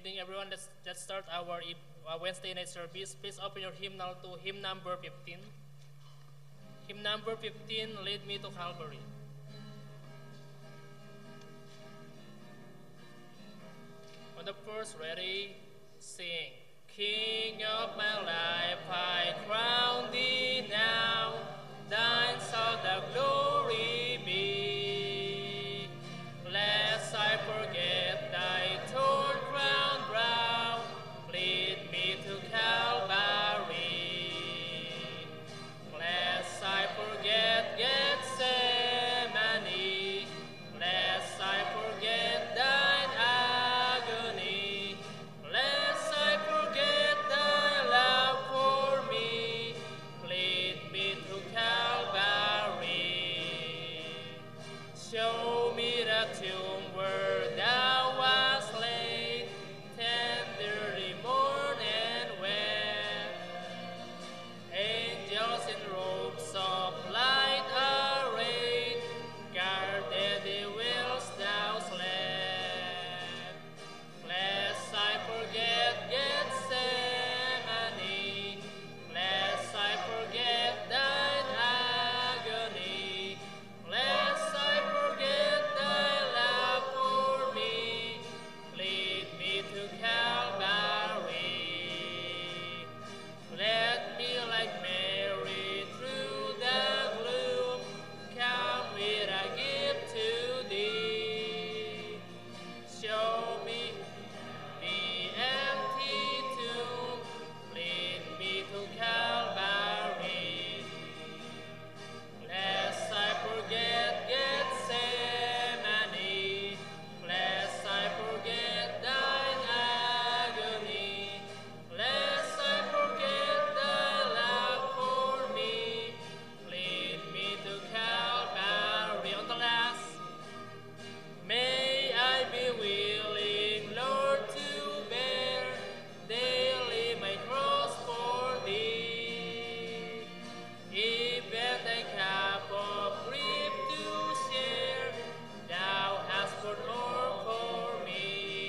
evening, everyone. Let's start our Wednesday night service. Please open your hymnal to hymn number 15. Hymn number 15, Lead Me to Calvary. On the first, ready, sing. King of my life, I crown thee now. Thine shall the glory be. Lest I forget thy thorn crown brow, lead me to Calvary. Lest I forget Gethsemane, lest I forget thine agony, lest I forget thy love for me, lead me to Calvary. Show me the tomb where thou wast laid, tenderly mourn and wept. Angels in robes of light arrayed, guarded thee whilst thou slept. Lest I forget Gethsemane, lest I forget thine agony, lest I forget thy love for me, lead me to Calvary. Let me like Mary through the gloom come with a gift to thee. Show me the empty tomb, lead me to Calvary. Lest I forget Gethsemane, lest I forget thine agony, lest I forget thy love for me, lead me to Calvary. On the last, may I be willing, Lord, to bear daily my cross for thee. Even thy cup of grief to share, thou hast poured o'er for me.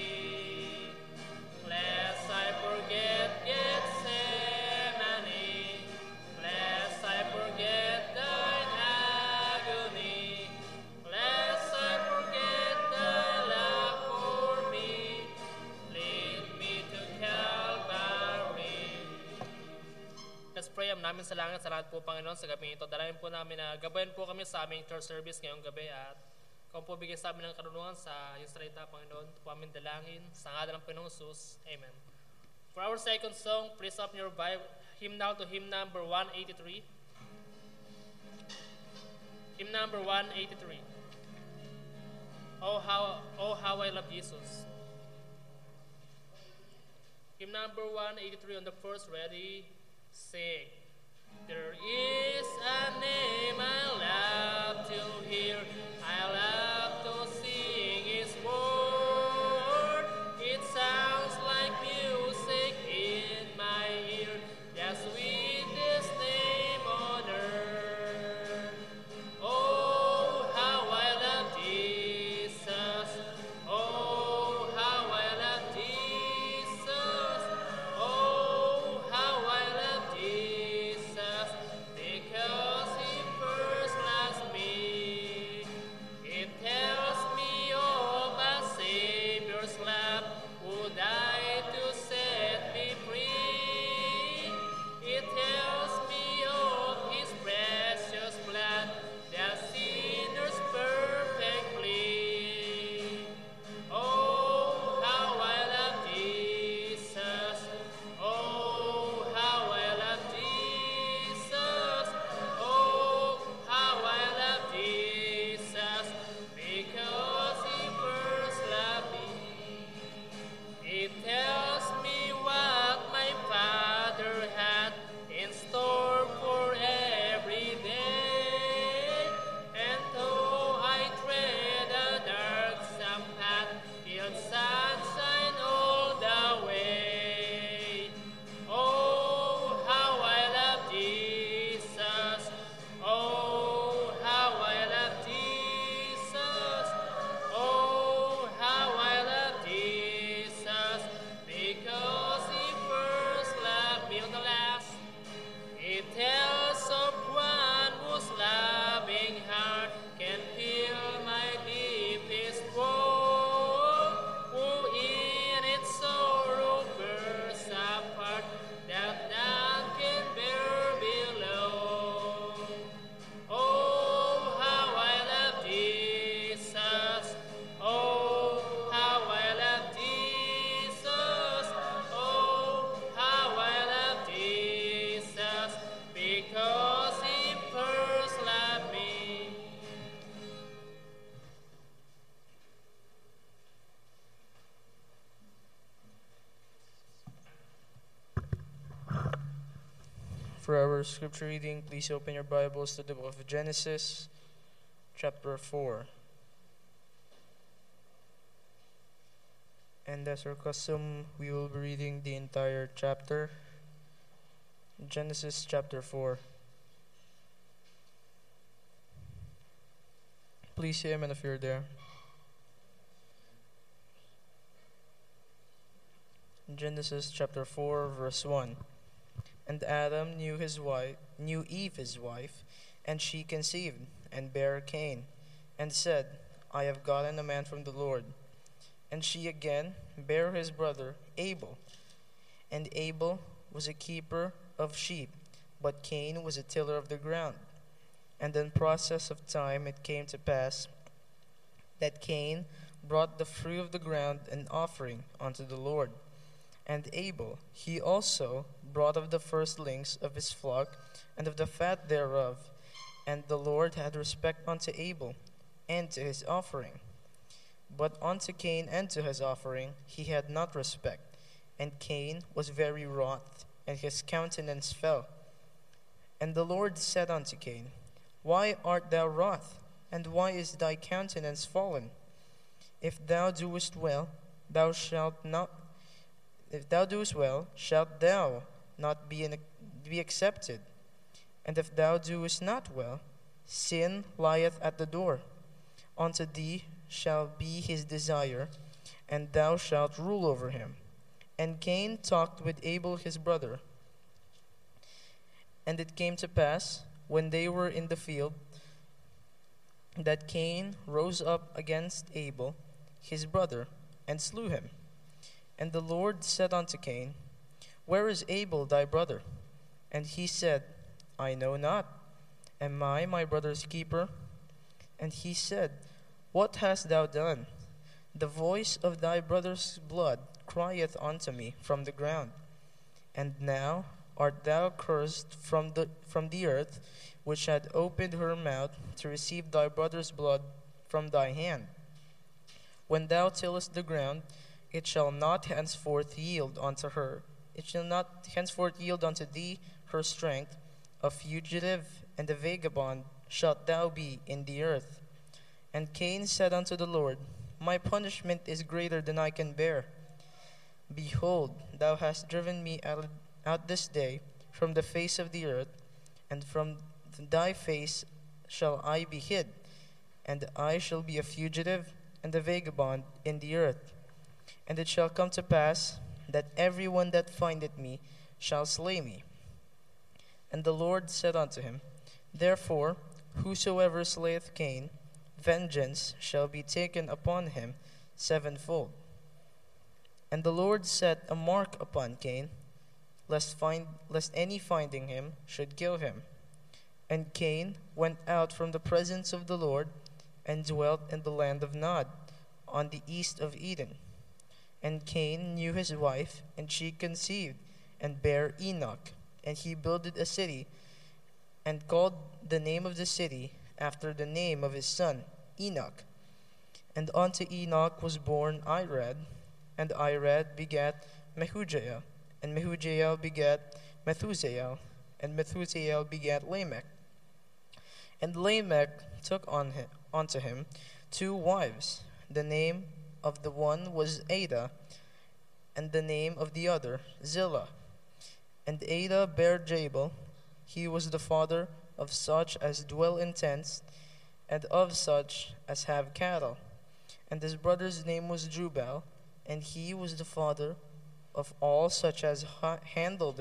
Lest I forget Gethsemane, lest I forget thine agony, lest I forget thy love for me, lead me to Calvary. Let's pray. Am namin sa langit, salamat po Panginoon sa gabi ito. Dalangin po namin na gabayan po kami sa aming church service ngayong gabi at kung po bigyan sa amin ng karunungan sa iyong salita, Panginoon, ito po aming dalangin sa ngalan ng Panginoong Jesus. Amen. For our second song, please open your Bible, hymnal to hymn number 183. Hymn number 183. Oh how I love Jesus. Hymn number 183 on the first, ready, sing. There is a name I love to hear, I love to sing His word. It sounds like music in my ear, the sweetest name on earth. Oh, how I love Jesus. Oh, how I love Jesus. Oh, how I love Jesus, because He first the last. It tells of one whose loving heart can feel my deepest woe, who in its sorrow bears a part that none can bear below. Oh, how I love Jesus! Oh, how I love Jesus! Oh, how I love Jesus! Because He first loved me. For our scripture reading, please open your Bibles to the book of Genesis, chapter 4. And as our custom, we will be reading the entire chapter. Genesis chapter 4. Please say amen if you're there. Genesis chapter 4, verse 1. And Adam knew Eve his wife, and she conceived, and bare Cain, and said, I have gotten a man from the Lord. And she again bare his brother Abel. And Abel was a keeper of sheep, but Cain was a tiller of the ground. And in process of time it came to pass that Cain brought the fruit of the ground an offering unto the Lord. And Abel, he also brought of the firstlings of his flock, and of the fat thereof. And the Lord had respect unto Abel, and to his offering. But unto Cain and to his offering he had not respect. And Cain was very wroth, and his countenance fell. And the Lord said unto Cain, Why art thou wroth, and why is thy countenance fallen? If thou doest well, thou shalt not. If thou doest well, shalt thou not be accepted? And if thou doest not well, sin lieth at the door. Unto thee shall be his desire, and thou shalt rule over him. And Cain talked with Abel his brother. And it came to pass, when they were in the field, that Cain rose up against Abel his brother, and slew him. And the Lord said unto Cain, Where is Abel thy brother? And he said, I know not. Am I my brother's keeper? And he said, What hast thou done? The voice of thy brother's blood crieth unto me from the ground. And now art thou cursed from the earth, which had opened her mouth to receive thy brother's blood from thy hand. When thou tillest the ground, it shall not henceforth yield unto her. It shall not henceforth yield unto thee her strength. A fugitive and a vagabond shalt thou be in the earth. And Cain said unto the Lord, My punishment is greater than I can bear. Behold, thou hast driven me out this day from the face of the earth, and from thy face shall I be hid, and I shall be a fugitive and a vagabond in the earth. And it shall come to pass that every one that findeth me shall slay me. And the Lord said unto him, Therefore, whosoever slayeth Cain, vengeance shall be taken upon him sevenfold. And the Lord set a mark upon Cain, lest any finding him should kill him. And Cain went out from the presence of the Lord, and dwelt in the land of Nod, on the east of Eden. And Cain knew his wife, and she conceived, and bare Enoch. And he builded a city, and called the name of the city after the name of his son, Enoch. And unto Enoch was born Irad, and Irad begat Mehujael, and Mehujael begat Methusael, and Methusael begat Lamech. And Lamech took unto him 2 wives. The name of the one was Ada, and the name of the other Zillah. And Ada bare Jabal. He was the father of such as dwell in tents, and of such as have cattle. And his brother's name was Jubal, and he was the father of all such as handle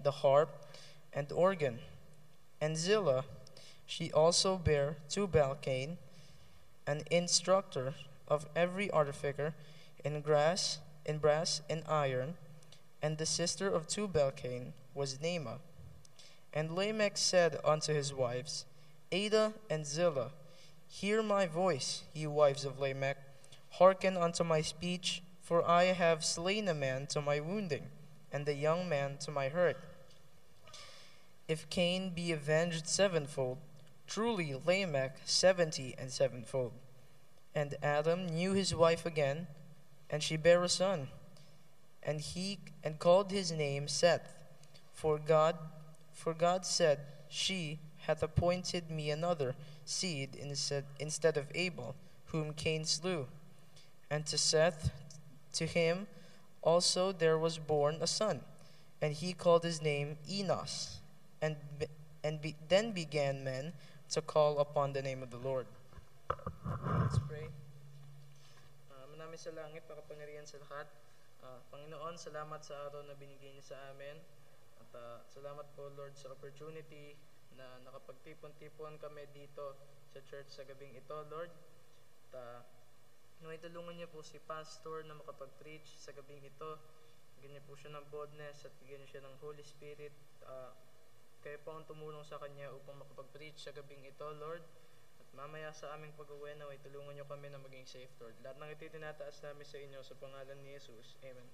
the harp and organ. And Zillah, she also bare Tubal-Cain, an instructor of every artificer in brass and iron, and the sister of Tubal-Cain was Naamah. And Lamech said unto his wives, Adah and Zillah, hear my voice, ye wives of Lamech, hearken unto my speech, for I have slain a man to my wounding, and a young man to my hurt. If Cain be avenged sevenfold, truly Lamech 70 and sevenfold. And Adam knew his wife again, and she bare a son, and called his name Seth. For God said, She hath appointed me another seed instead of Abel, whom Cain slew. And to Seth, to him also there was born a son, and he called his name Enos. Then began men to call upon the name of the Lord. Let's pray. Namin sa langit, makapangyarihan sa lahat. Panginoon, salamat sa araw na binigay niyo sa amin. At salamat po, Lord, sa opportunity na nakapagtipon-tipon kami dito sa church sa gabing ito, Lord. At may tulungan niyo po si Pastor na makapag-preach sa gabing ito. Bigyan niyo po siya ng boldness at bigyan niyo siya ng Holy Spirit. Kayo po ang tumulong sa kanya upang makapag-preach sa gabing ito, Lord. At mamaya sa aming pag-uwi na tulungan niyo kami na maging safe, Lord. Lahat ng ito tinataas namin sa inyo sa pangalan ni Jesus. Amen.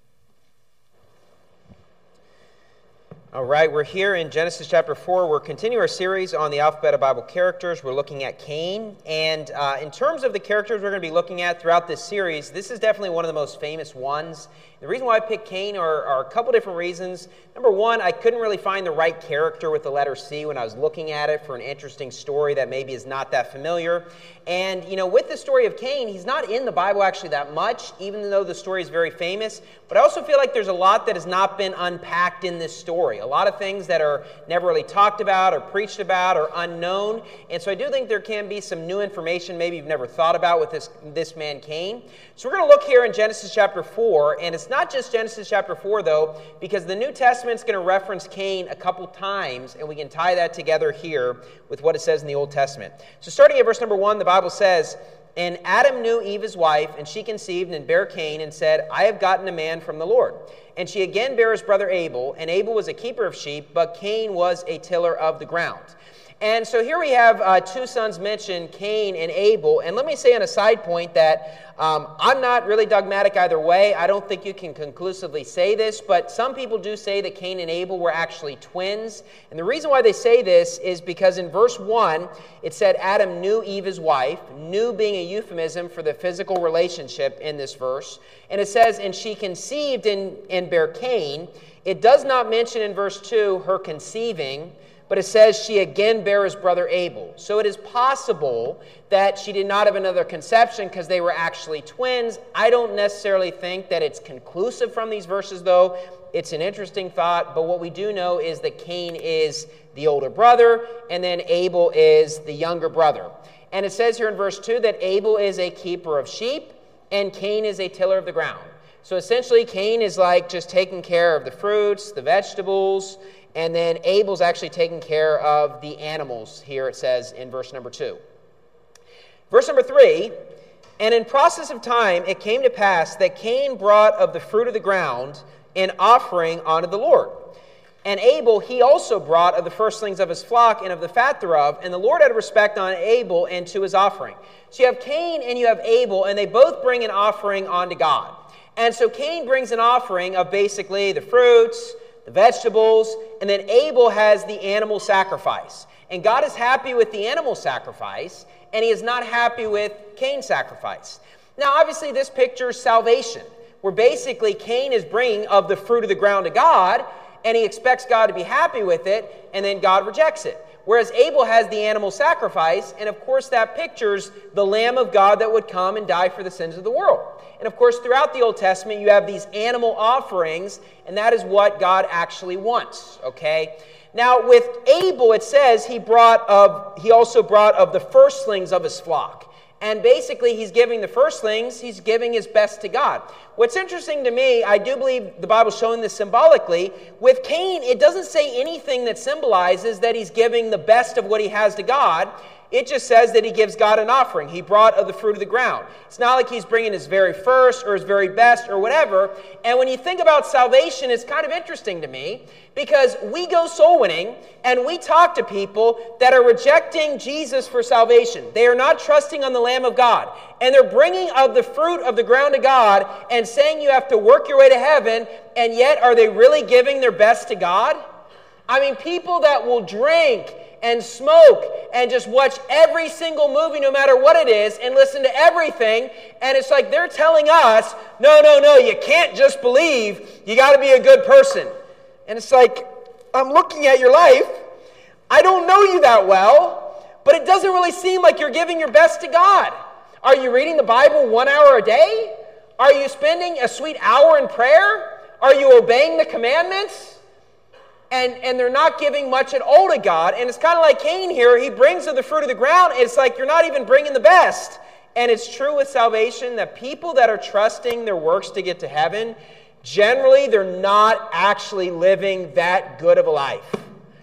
All right, we're here in Genesis chapter 4. We're continuing our series on the alphabet of Bible characters. We're looking at Cain. And in terms of the characters we're going to be looking at throughout this series, this is definitely one of the most famous ones. The reason why I picked Cain are a couple different reasons. Number one, I couldn't really find the right character with the letter C when I was looking at it for an interesting story that maybe is not that familiar. And, with the story of Cain, he's not in the Bible actually that much, even though the story is very famous. But I also feel like there's a lot that has not been unpacked in this story. A lot of things that are never really talked about or preached about or unknown. And so I do think there can be some new information maybe you've never thought about with this man Cain. So we're going to look here in Genesis chapter 4, and it's not just Genesis chapter 4 though, because the New Testament's going to reference Cain a couple times, and we can tie that together here with what it says in the Old Testament. So starting at verse number 1, the Bible says, And Adam knew Eve his wife, and she conceived and bare Cain, and said, I have gotten a man from the Lord. And she again bare his brother Abel, and Abel was a keeper of sheep, but Cain was a tiller of the ground. And so here we have two sons mentioned, Cain and Abel. And let me say on a side point that I'm not really dogmatic either way. I don't think you can conclusively say this, but some people do say that Cain and Abel were actually twins. And the reason why they say this is because in verse 1, it said Adam knew Eve his wife, knew being a euphemism for the physical relationship in this verse. And it says, and she conceived and bare Cain. It does not mention in verse 2 her conceiving, but it says she again bare his brother Abel. So it is possible that she did not have another conception because they were actually twins. I don't necessarily think that it's conclusive from these verses, though. It's an interesting thought, but what we do know is that Cain is the older brother, and then Abel is the younger brother. And it says here in verse 2 that Abel is a keeper of sheep, and Cain is a tiller of the ground. So essentially, Cain is like just taking care of the fruits, the vegetables, and then Abel's actually taking care of the animals, here it says in verse number 2. Verse number 3, And in process of time it came to pass that Cain brought of the fruit of the ground an offering unto the Lord. And Abel he also brought of the firstlings of his flock and of the fat thereof, and the Lord had respect on Abel and to his offering. So you have Cain and you have Abel, and they both bring an offering unto God. And so Cain brings an offering of basically the fruits, the vegetables, and then Abel has the animal sacrifice. And God is happy with the animal sacrifice, and he is not happy with Cain's sacrifice. Now, obviously, this pictures salvation, where basically Cain is bringing of the fruit of the ground to God, and he expects God to be happy with it, and then God rejects it. Whereas Abel has the animal sacrifice, and of course that pictures the Lamb of God that would come and die for the sins of the world. And of course throughout the Old Testament you have these animal offerings, and that is what God actually wants, okay? Now with Abel it says he also brought of the firstlings of his flock. And basically, he's giving the firstlings, he's giving his best to God. What's interesting to me, I do believe the Bible's showing this symbolically. With Cain, it doesn't say anything that symbolizes that he's giving the best of what he has to God. It just says that he gives God an offering. He brought of the fruit of the ground. It's not like he's bringing his very first or his very best or whatever. And when you think about salvation, it's kind of interesting to me because we go soul winning and we talk to people that are rejecting Jesus for salvation. They are not trusting on the Lamb of God. And they're bringing of the fruit of the ground to God and saying you have to work your way to heaven. And yet, are they really giving their best to God? I mean, people that will drink and smoke and just watch every single movie no matter what it is and listen to everything, and it's like they're telling us, no, you can't just believe, you got to be a good person. And it's like, I'm looking at your life, I don't know you that well, but it doesn't really seem like you're giving your best to God. Are you reading the Bible 1 hour a day? Are you spending a sweet hour in prayer? Are you obeying the commandments? And they're not giving much at all to God. And it's kind of like Cain here. He brings of the fruit of the ground. It's like you're not even bringing the best. And it's true with salvation that people that are trusting their works to get to heaven, generally they're not actually living that good of a life.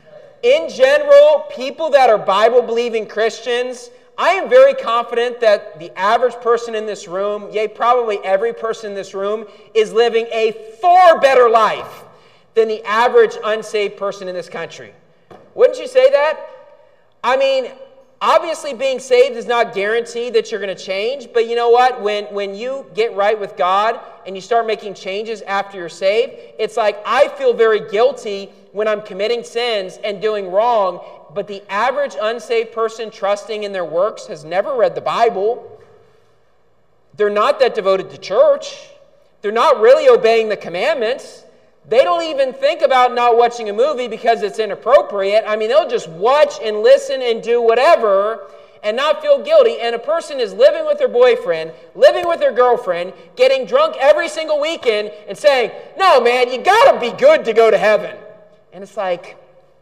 In general, people that are Bible-believing Christians, I am very confident that the average person in this room, yea, probably every person in this room, is living a far better life than the average unsaved person in this country. Wouldn't you say that? I mean, obviously being saved is not guaranteed that you're going to change, but you know what? When you get right with God and you start making changes after you're saved, it's like I feel very guilty when I'm committing sins and doing wrong, but the average unsaved person trusting in their works has never read the Bible. They're not that devoted to church. They're not really obeying the commandments. They don't even think about not watching a movie because it's inappropriate. I mean, they'll just watch and listen and do whatever and not feel guilty. And a person is living with their boyfriend, living with their girlfriend, getting drunk every single weekend and saying, no, man, you got to be good to go to heaven. And it's like,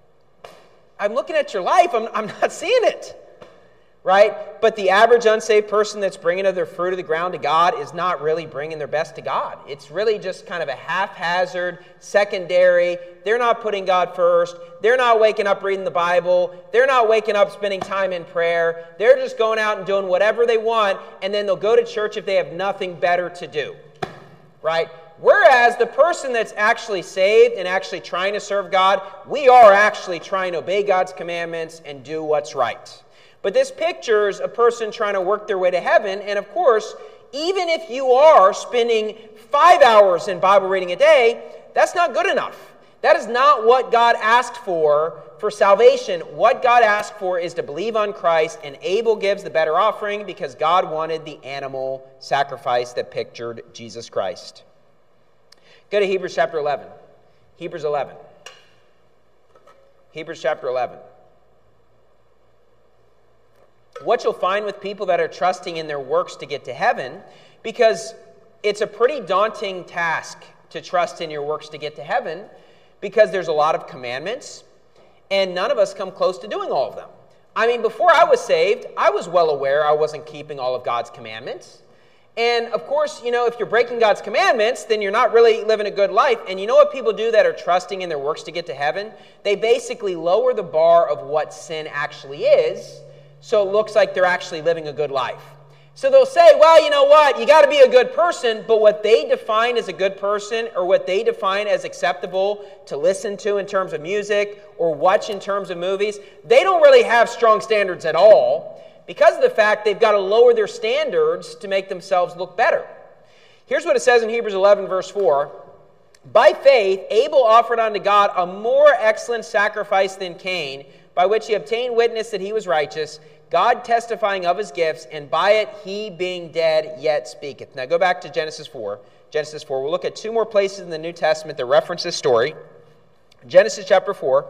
I'm looking at your life. I'm not seeing it. Right? But the average unsaved person that's bringing of their fruit of the ground to God is not really bringing their best to God. It's really just kind of a haphazard, secondary. They're not putting God first. They're not waking up reading the Bible. They're not waking up spending time in prayer. They're just going out and doing whatever they want, and then they'll go to church if they have nothing better to do. Right? Whereas the person that's actually saved and actually trying to serve God, we are actually trying to obey God's commandments and do what's right. But this pictures a person trying to work their way to heaven. And of course, even if you are spending 5 hours in Bible reading a day, that's not good enough. That is not what God asked for salvation. What God asked for is to believe on Christ, and Abel gives the better offering because God wanted the animal sacrifice that pictured Jesus Christ. Go to Hebrews chapter 11. Hebrews 11. Hebrews chapter 11. What you'll find with people that are trusting in their works to get to heaven, because it's a pretty daunting task to trust in your works to get to heaven, because there's a lot of commandments, and none of us come close to doing all of them. I mean, before I was saved, I was well aware I wasn't keeping all of God's commandments. And of course, you know, if you're breaking God's commandments, then you're not really living a good life. And you know what people do that are trusting in their works to get to heaven? They basically lower the bar of what sin actually is, so it looks like they're actually living a good life. So they'll say, well, you know what? You got to be a good person, but what they define as a good person, or what they define as acceptable to listen to in terms of music or watch in terms of movies, they don't really have strong standards at all, because of the fact they've got to lower their standards to make themselves look better. Here's what it says in Hebrews 11, verse 4. By faith, Abel offered unto God a more excellent sacrifice than Cain, by which he obtained witness that he was righteous, God testifying of his gifts, and by it he being dead yet speaketh. Now go back to Genesis 4. Genesis 4. We'll look at two more places in the New Testament that reference this story. Genesis chapter 4.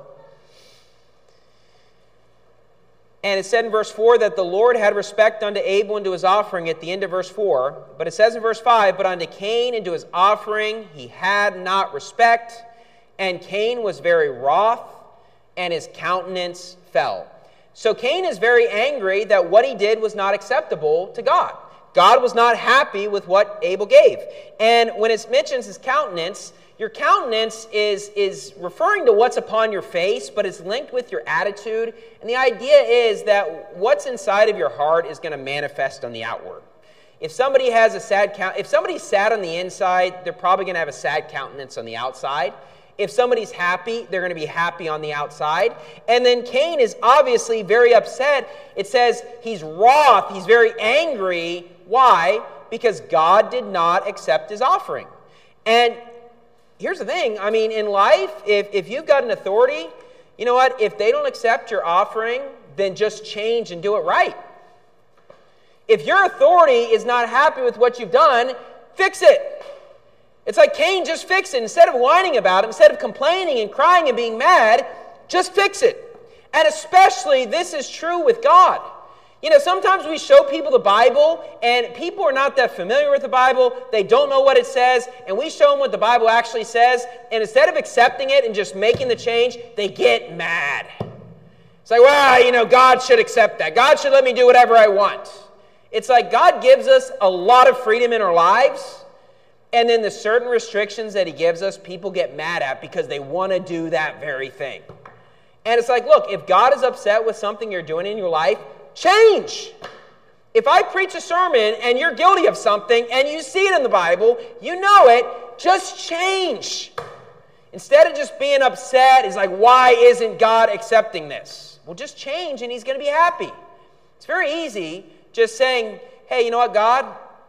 And it said in verse 4 that the Lord had respect unto Abel and to his offering at the end of verse 4. But it says in verse 5, but unto Cain and to his offering he had not respect, and Cain was very wroth, and his countenance fell. So Cain is very angry that what he did was not acceptable to God. God was not happy with what Abel gave. And when it mentions his countenance, your countenance is referring to what's upon your face, but it's linked with your attitude. And the idea is that what's inside of your heart is going to manifest on the outward. If somebody has a if somebody's sad on the inside, they're probably going to have a sad countenance on the outside. If somebody's happy, they're going to be happy on the outside. And then Cain is obviously very upset. It says he's wroth, he's very angry. Why? Because God did not accept his offering. And here's the thing. I mean, in life, if you've got an authority, you know what? If they don't accept your offering, then just change and do it right. If your authority is not happy with what you've done, fix it. It's like Cain, just fix it. Instead of whining about it, instead of complaining and crying and being mad, just fix it. And especially, this is true with God. You know, sometimes we show people the Bible, and people are not that familiar with the Bible. They don't know what it says, and we show them what the Bible actually says, and instead of accepting it and just making the change, they get mad. It's like, well, you know, God should accept that. God should let me do whatever I want. It's like God gives us a lot of freedom in our lives, and then the certain restrictions that he gives us, people get mad at because they want to do that very thing. And it's like, look, if God is upset with something you're doing in your life, change. If I preach a sermon and you're guilty of something and you see it in the Bible, you know it, just change. Instead of just being upset, it's like, why isn't God accepting this? Well, just change and he's going to be happy. It's very easy just saying, hey, you know what, God?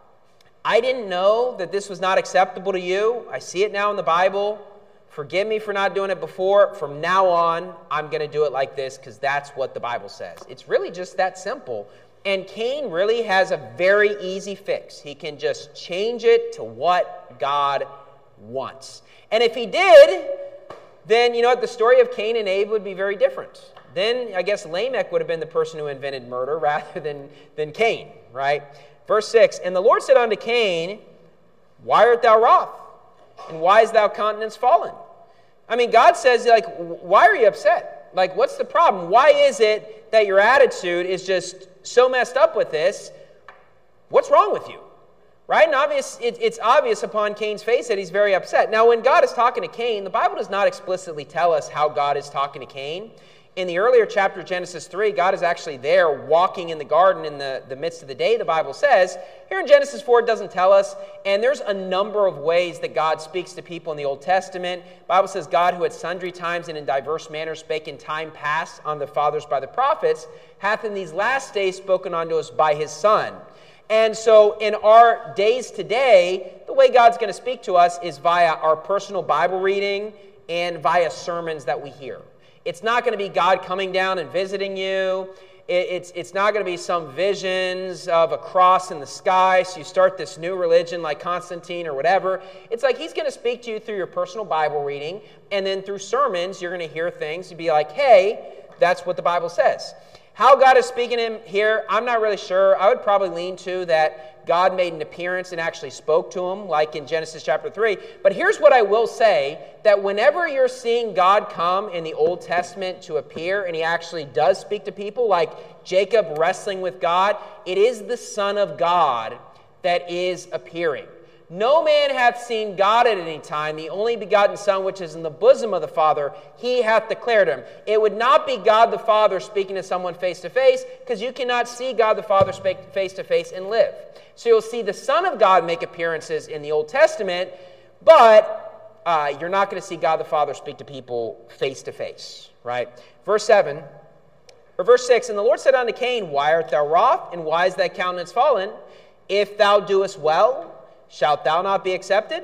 I didn't know that this was not acceptable to you. I see it now in the Bible. Forgive me for not doing it before. From now on, I'm going to do it like this because that's what the Bible says. It's really just that simple. And Cain really has a very easy fix. He can just change it to what God wants. And if he did, then, you know what, the story of Cain and Abel would be very different. Then, I guess, Lamech would have been the person who invented murder rather than Cain, right? Verse 6, and the Lord said unto Cain, why art thou wroth? And why is thou countenance fallen? I mean, God says, like, why are you upset? Like, what's the problem? Why is it that your attitude is just so messed up with this? What's wrong with you? Right? And it's obvious upon Cain's face that he's very upset. Now, when God is talking to Cain, the Bible does not explicitly tell us how God is talking to Cain. In the earlier chapter of Genesis 3, God is actually there walking in the garden in the midst of the day, the Bible says. Here in Genesis 4, it doesn't tell us. And there's a number of ways that God speaks to people in the Old Testament. The Bible says, God, who at sundry times and in diverse manners spake in time past on the fathers by the prophets, hath in these last days spoken unto us by his Son. And so in our days today, the way God's going to speak to us is via our personal Bible reading and via sermons that we hear. It's not going to be God coming down and visiting you. It's not going to be some visions of a cross in the sky, so you start this new religion like Constantine or whatever. It's like he's going to speak to you through your personal Bible reading, and then through sermons, you're going to hear things. You'd be like, hey, that's what the Bible says. How God is speaking to him here, I'm not really sure. I would probably lean to that God made an appearance and actually spoke to him, like in Genesis chapter 3. But here's what I will say, that whenever you're seeing God come in the Old Testament to appear, and he actually does speak to people, like Jacob wrestling with God, it is the Son of God that is appearing. No man hath seen God at any time, the only begotten Son, which is in the bosom of the Father, he hath declared him. It would not be God the Father speaking to someone face to face, because you cannot see God the Father speak face to face and live. So you'll see the Son of God make appearances in the Old Testament, but you're not going to see God the Father speak to people face to face, right? Verse 6, and the Lord said unto Cain, why art thou wroth, and why is thy countenance fallen? If thou doest well, shalt thou not be accepted?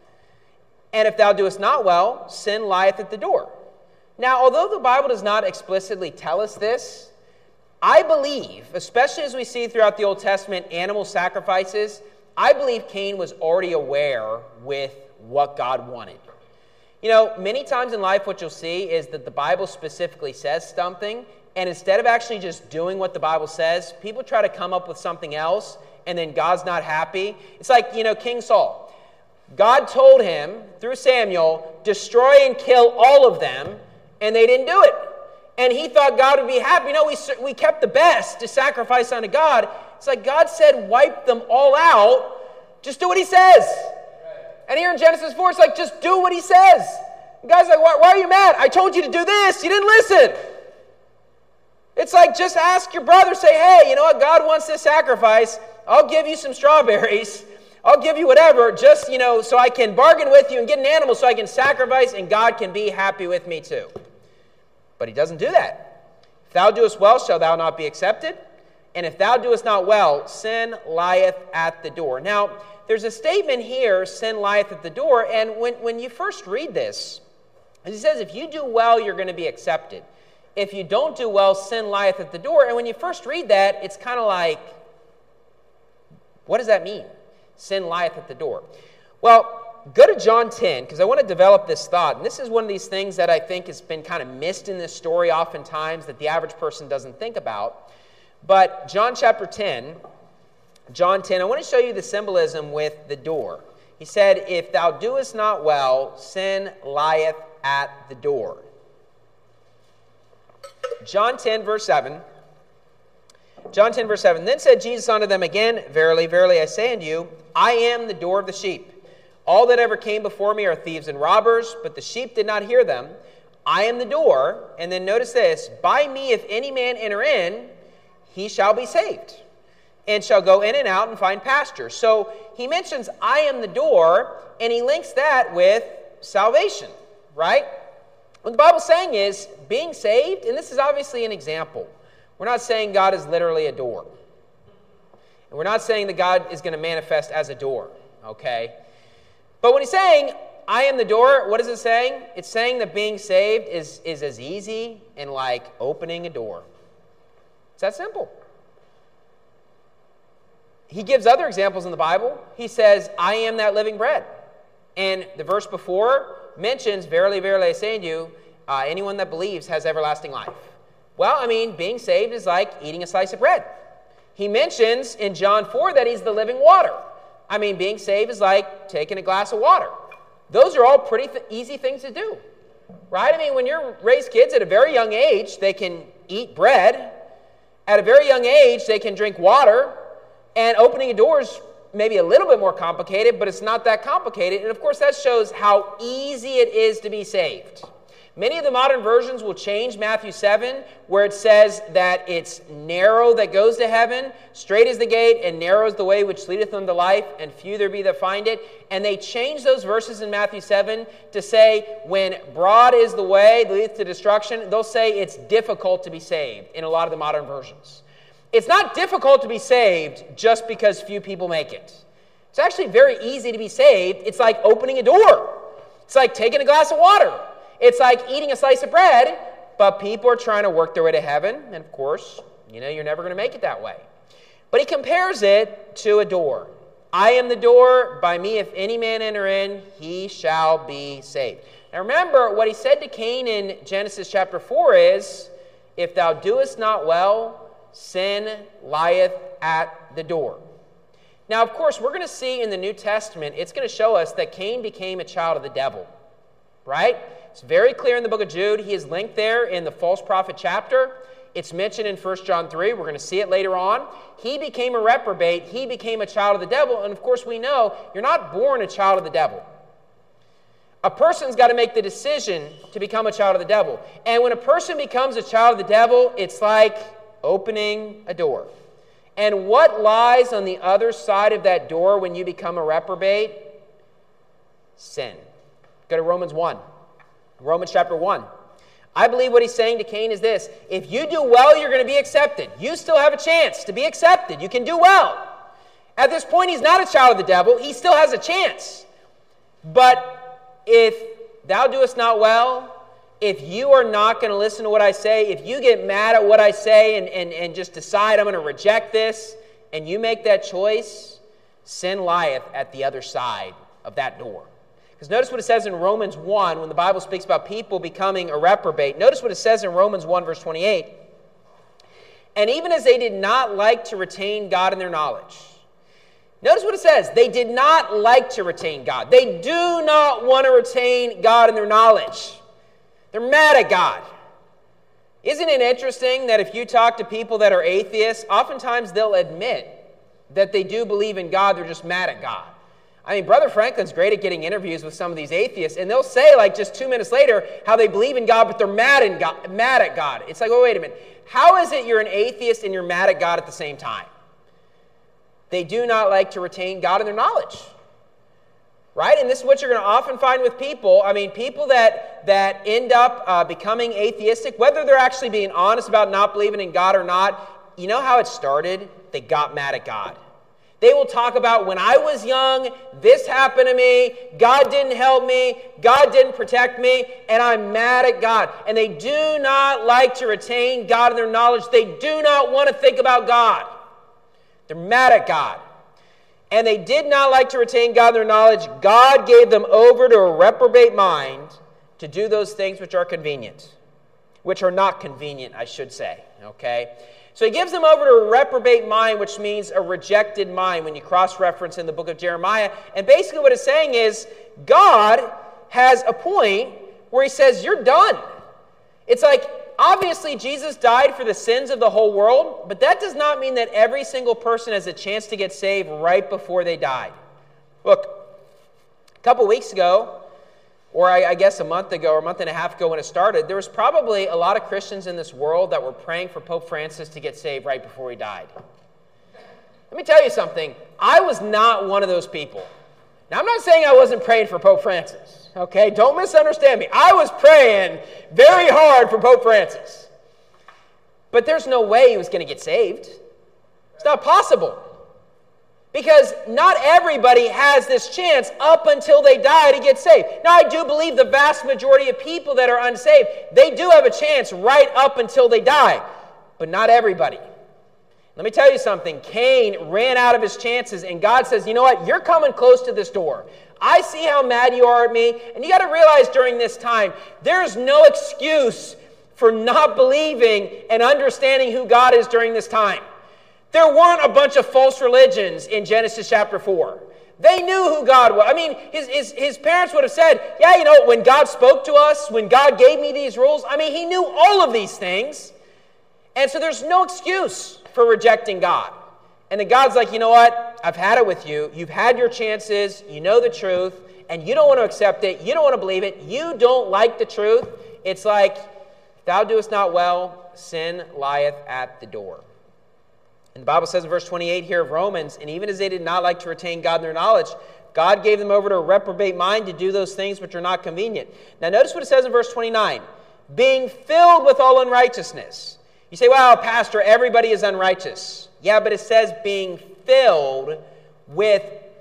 And if thou doest not well, sin lieth at the door. Now, although the Bible does not explicitly tell us this, I believe, especially as we see throughout the Old Testament animal sacrifices, I believe Cain was already aware with what God wanted. You know, many times in life what you'll see is that the Bible specifically says something, and instead of actually just doing what the Bible says, people try to come up with something else, and then God's not happy. It's like, you know, King Saul. God told him, through Samuel, destroy and kill all of them, and they didn't do it. and he thought God would be happy. No, we kept the best to sacrifice unto God. It's like God said, wipe them all out. Just do what he says. And here in Genesis 4, it's like, just do what he says. And God's like, why are you mad? I told you to do this. You didn't listen. It's like, just ask your brother, say, hey, you know what? God wants this sacrifice. I'll give you some strawberries. I'll give you whatever, just, so I can bargain with you and get an animal so I can sacrifice and God can be happy with me too. But he doesn't do that. If thou doest well, shalt thou not be accepted? And if thou doest not well, sin lieth at the door. Now, there's a statement here, sin lieth at the door, and when you first read this, he says, if you do well, you're going to be accepted. If you don't do well, sin lieth at the door. And when you first read that, it's kind of like, what does that mean? Sin lieth at the door. Well, go to John 10, because I want to develop this thought. And this is one of these things that I think has been kind of missed in this story oftentimes that the average person doesn't think about. But John chapter 10, I want to show you the symbolism with the door. He said, if thou doest not well, sin lieth at the door. John 10, verse 7. John 10, verse 7. Then said Jesus unto them again, verily, verily, I say unto you, I am the door of the sheep. All that ever came before me are thieves and robbers, but the sheep did not hear them. I am the door. And then notice this, by me if any man enter in, he shall be saved, and shall go in and out and find pasture. So he mentions, I am the door, and he links that with salvation, right? What the Bible's saying is, being saved, and this is obviously an example. We're not saying God is literally a door. And we're not saying that God is going to manifest as a door, okay? But when he's saying, I am the door, what is it saying? It's saying that being saved is as easy and like opening a door. It's that simple. He gives other examples in the Bible. He says, I am that living bread. And the verse before mentions, verily, verily, I say unto you, anyone that believes has everlasting life. Well, being saved is like eating a slice of bread. He mentions in John 4 that he's the living water. Being saved is like taking a glass of water. Those are all pretty easy things to do, right? When you're raised kids at a very young age, they can eat bread. At a very young age, they can drink water. And opening a door is maybe a little bit more complicated, but it's not that complicated. And of course, that shows how easy it is to be saved. Many of the modern versions will change Matthew 7, where it says that it's narrow that goes to heaven, straight is the gate, and narrow is the way which leadeth unto life, and few there be that find it. And they change those verses in Matthew 7 to say, when broad is the way that leadeth to destruction, they'll say it's difficult to be saved in a lot of the modern versions. It's not difficult to be saved just because few people make it. It's actually very easy to be saved. It's like opening a door. It's like taking a glass of water. It's like eating a slice of bread, but people are trying to work their way to heaven. And of course, you're never going to make it that way. But he compares it to a door. I am the door. By me, if any man enter in, he shall be saved. Now remember, what he said to Cain in Genesis chapter 4 is, if thou doest not well, sin lieth at the door. Now, of course, we're going to see in the New Testament, it's going to show us that Cain became a child of the devil, right? It's very clear in the book of Jude. He is linked there in the false prophet chapter. It's mentioned in 1 John 3. We're going to see it later on. He became a reprobate. He became a child of the devil. And of course, we know you're not born a child of the devil. A person's got to make the decision to become a child of the devil. And when a person becomes a child of the devil, it's like opening a door. And what lies on the other side of that door when you become a reprobate? Sin. Go to Romans 1. Romans chapter 1. I believe what he's saying to Cain is this. If you do well, you're going to be accepted. You still have a chance to be accepted. You can do well. At this point, he's not a child of the devil. He still has a chance. But if thou doest not well, if you are not going to listen to what I say, if you get mad at what I say and just decide I'm going to reject this, and you make that choice, sin lieth at the other side of that door. Because notice what it says in Romans 1, when the Bible speaks about people becoming a reprobate. Notice what it says in Romans 1, verse 28. And even as they did not like to retain God in their knowledge. Notice what it says. They did not like to retain God. They do not want to retain God in their knowledge. They're mad at God. Isn't it interesting that if you talk to people that are atheists, oftentimes they'll admit that they do believe in God, they're just mad at God. I mean, Brother Franklin's great at getting interviews with some of these atheists, and they'll say, like, just 2 minutes later, how they believe in God, but they're mad at God. It's like, oh, wait a minute. How is it you're an atheist and you're mad at God at the same time? They do not like to retain God in their knowledge. Right? And this is what you're going to often find with people. I mean, people that end up becoming atheistic, whether they're actually being honest about not believing in God or not, you know how it started? They got mad at God. They will talk about, when I was young, this happened to me, God didn't help me, God didn't protect me, and I'm mad at God. And they do not like to retain God in their knowledge. They do not want to think about God. They're mad at God. And they did not like to retain God in their knowledge. God gave them over to a reprobate mind to do those things which are convenient. Which are not convenient, I should say. Okay? So he gives them over to a reprobate mind, which means a rejected mind when you cross-reference in the book of Jeremiah. And basically what it's saying is, God has a point where he says, you're done. It's like, obviously, Jesus died for the sins of the whole world, but that does not mean that every single person has a chance to get saved right before they died. Look, a couple weeks ago, or I guess a month ago or a month and a half ago when it started, there was probably a lot of Christians in this world that were praying for Pope Francis to get saved right before he died. Let me tell you something. I was not one of those people. Now, I'm not saying I wasn't praying for Pope Francis. Okay, don't misunderstand me. I was praying very hard for Pope Francis. But there's no way he was going to get saved. It's not possible. Because not everybody has this chance up until they die to get saved. Now, I do believe the vast majority of people that are unsaved, they do have a chance right up until they die. But not everybody. Let me tell you something. Cain ran out of his chances, and God says, you know what? You're coming close to this door. I see how mad you are at me, and you got to realize during this time, there's no excuse for not believing and understanding who God is during this time. There weren't a bunch of false religions in Genesis chapter 4. They knew who God was. I mean, his parents would have said, yeah, you know, when God spoke to us, when God gave me these rules, I mean, he knew all of these things. And so there's no excuse for rejecting God. And then God's like, you know what? I've had it with you. You've had your chances. You know the truth. And you don't want to accept it. You don't want to believe it. You don't like the truth. It's like, thou doest not well, sin lieth at the door. And the Bible says in verse 28 here of Romans, and even as they did not like to retain God in their knowledge, God gave them over to a reprobate mind to do those things which are not convenient. Now notice what it says in verse 29. Being filled with all unrighteousness. You say, wow, Pastor, everybody is unrighteous. Yeah, but it says being filled with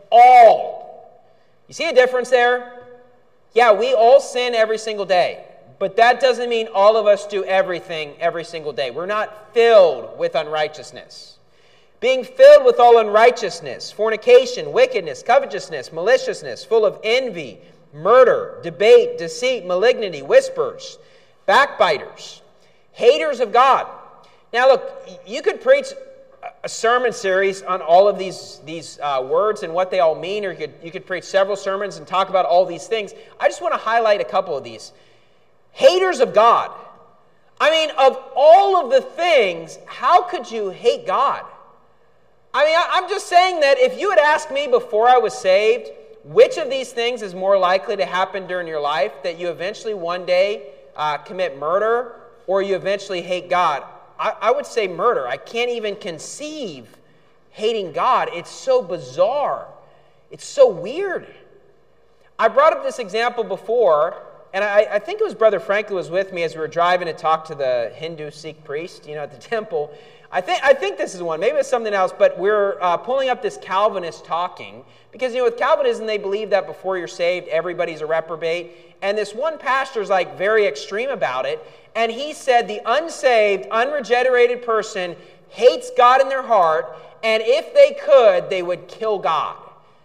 all. You see a difference there? Yeah, we all sin every single day. But that doesn't mean all of us do everything every single day. We're not filled with unrighteousness. Being filled with all unrighteousness, fornication, wickedness, covetousness, maliciousness, full of envy, murder, debate, deceit, malignity, whispers, backbiters, haters of God. Now look, you could preach a sermon series on all of these words and what they all mean, or you could preach several sermons and talk about all these things. I just want to highlight a couple of these. Haters of God. I mean, of all of the things, how could you hate God? I mean, I'm just saying that if you had asked me before I was saved, which of these things is more likely to happen during your life, that you eventually one day commit murder or you eventually hate God, I would say murder. I can't even conceive hating God. It's so bizarre. It's so weird. I brought up this example before, and I think it was Brother Franklin was with me as we were driving to talk to the Hindu Sikh priest, at the temple. I think this is one. Maybe it's something else, but we're pulling up this Calvinist talking. Because, with Calvinism, they believe that before you're saved, everybody's a reprobate. And this one pastor's very extreme about it. And he said the unsaved, unregenerated person hates God in their heart, and if they could, they would kill God.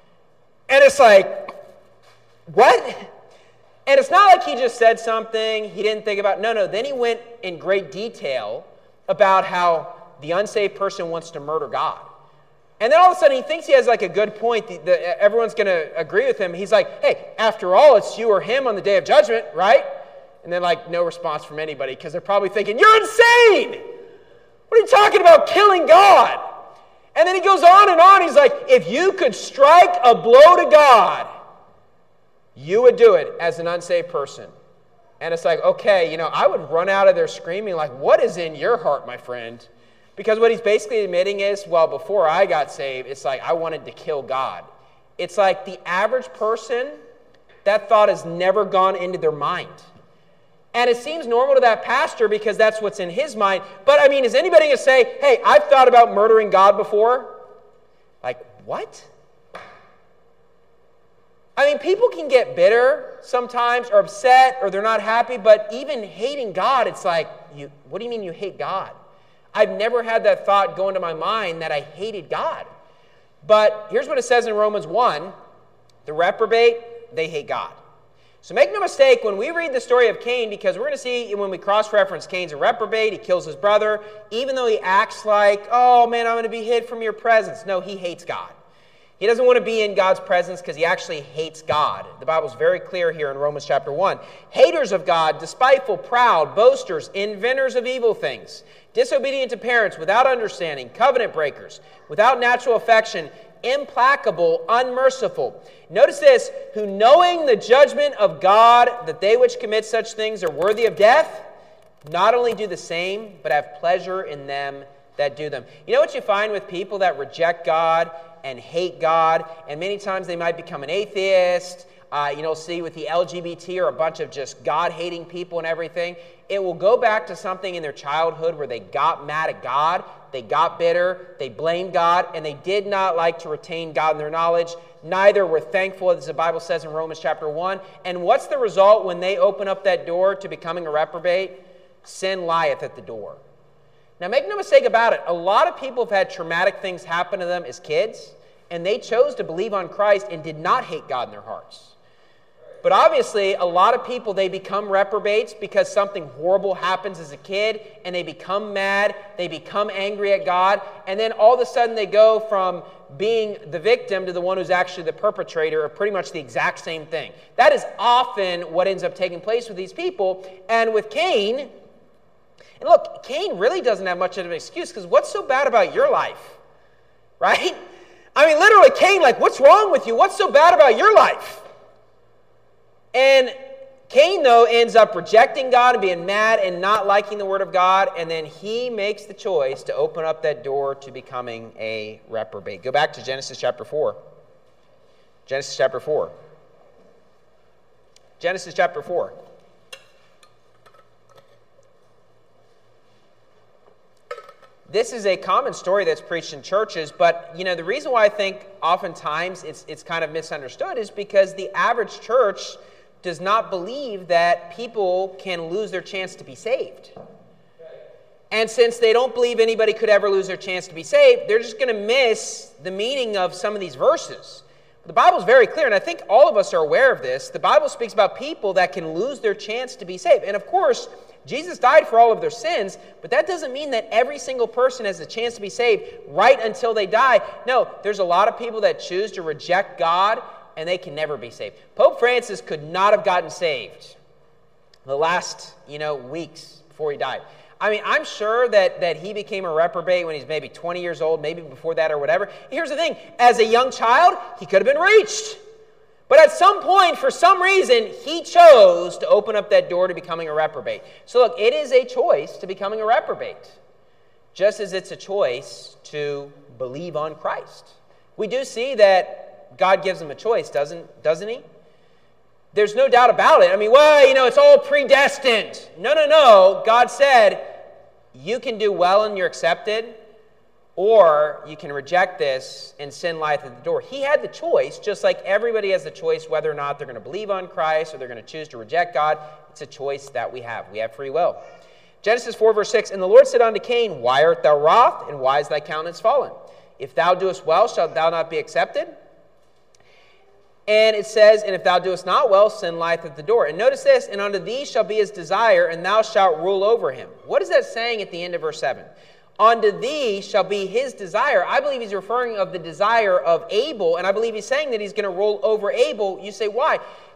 And it's like, what? And it's not like he just said something he didn't think about. No. Then he went in great detail about how the unsaved person wants to murder God. And then all of a sudden he thinks he has a good point. Everyone's going to agree with him. He's like, hey, after all, it's you or him on the day of judgment, right? And And then like no response from anybody because they're probably thinking, you're insane! What are you talking about, killing God? And then he goes on and on. He's like, if you could strike a blow to God, you would do it as an unsaved person. And it's like, okay, I would run out of there screaming like, what is in your heart, my friend? Because what he's basically admitting is, well, before I got saved, it's like I wanted to kill God. It's like the average person, that thought has never gone into their mind. And it seems normal to that pastor because that's what's in his mind. But, is anybody going to say, hey, I've thought about murdering God before? Like, what? People can get bitter sometimes or upset or they're not happy, but even hating God, it's like, what do you mean you hate God? I've never had that thought go into my mind that I hated God. But here's what it says in Romans 1. The reprobate, they hate God. So make no mistake, when we read the story of Cain, because we're going to see when we cross-reference Cain's a reprobate, he kills his brother, even though he acts like, oh man, I'm going to be hid from your presence. No, he hates God. He doesn't want to be in God's presence because he actually hates God. The Bible's very clear here in Romans chapter 1. Haters of God, despiteful, proud, boasters, inventors of evil things, disobedient to parents, without understanding, covenant breakers, without natural affection, implacable, unmerciful. Notice this, who knowing the judgment of God, that they which commit such things are worthy of death, not only do the same, but have pleasure in them that do them. You know what you find with people that reject God and hate God, and many times they might become an atheist. See with the LGBT or a bunch of just God-hating people and everything. It will go back to something in their childhood where they got mad at God, they got bitter, they blamed God, and they did not like to retain God in their knowledge. Neither were thankful, as the Bible says in Romans chapter 1. And what's the result when they open up that door to becoming a reprobate? Sin lieth at the door. Now, make no mistake about it. A lot of people have had traumatic things happen to them as kids, and they chose to believe on Christ and did not hate God in their hearts. But obviously, a lot of people, they become reprobates because something horrible happens as a kid, and they become mad, they become angry at God, and then all of a sudden they go from being the victim to the one who's actually the perpetrator of pretty much the exact same thing. That is often what ends up taking place with these people. And with Cain, and look, Cain really doesn't have much of an excuse because what's so bad about your life? Right? Literally, Cain, like, what's wrong with you? What's so bad about your life? And Cain, though, ends up rejecting God and being mad and not liking the Word of God, and then he makes the choice to open up that door to becoming a reprobate. Go back to Genesis chapter 4. Genesis chapter 4. Genesis chapter 4. This is a common story that's preached in churches, but the reason why I think oftentimes it's kind of misunderstood is because the average church does not believe that people can lose their chance to be saved. And since they don't believe anybody could ever lose their chance to be saved, they're just going to miss the meaning of some of these verses. The Bible's very clear, and I think all of us are aware of this. The Bible speaks about people that can lose their chance to be saved. And of course, Jesus died for all of their sins, but that doesn't mean that every single person has a chance to be saved right until they die. No, there's a lot of people that choose to reject God, and they can never be saved. Pope Francis could not have gotten saved the last, weeks before he died. I'm sure that he became a reprobate when he's maybe 20 years old, maybe before that or whatever. Here's the thing. As a young child, he could have been reached. But at some point, for some reason, he chose to open up that door to becoming a reprobate. So look, it is a choice to becoming a reprobate, just as it's a choice to believe on Christ. We do see that God gives him a choice, doesn't he? There's no doubt about it. It's all predestined. No. God said, you can do well and you're accepted, or you can reject this and sin lieth at the door. He had the choice, just like everybody has the choice whether or not they're going to believe on Christ or they're going to choose to reject God. It's a choice that we have. We have free will. Genesis 4, verse 6, And the Lord said unto Cain, Why art thou wroth, and why is thy countenance fallen? If thou doest well, shalt thou not be accepted? And it says, And if thou doest not well, sin lieth at the door. And notice this, And unto thee shall be his desire, and thou shalt rule over him. What is that saying at the end of verse 7? Unto thee shall be his desire. I believe he's referring of the desire of Abel, and I believe he's saying that he's going to rule over Abel. You say, why?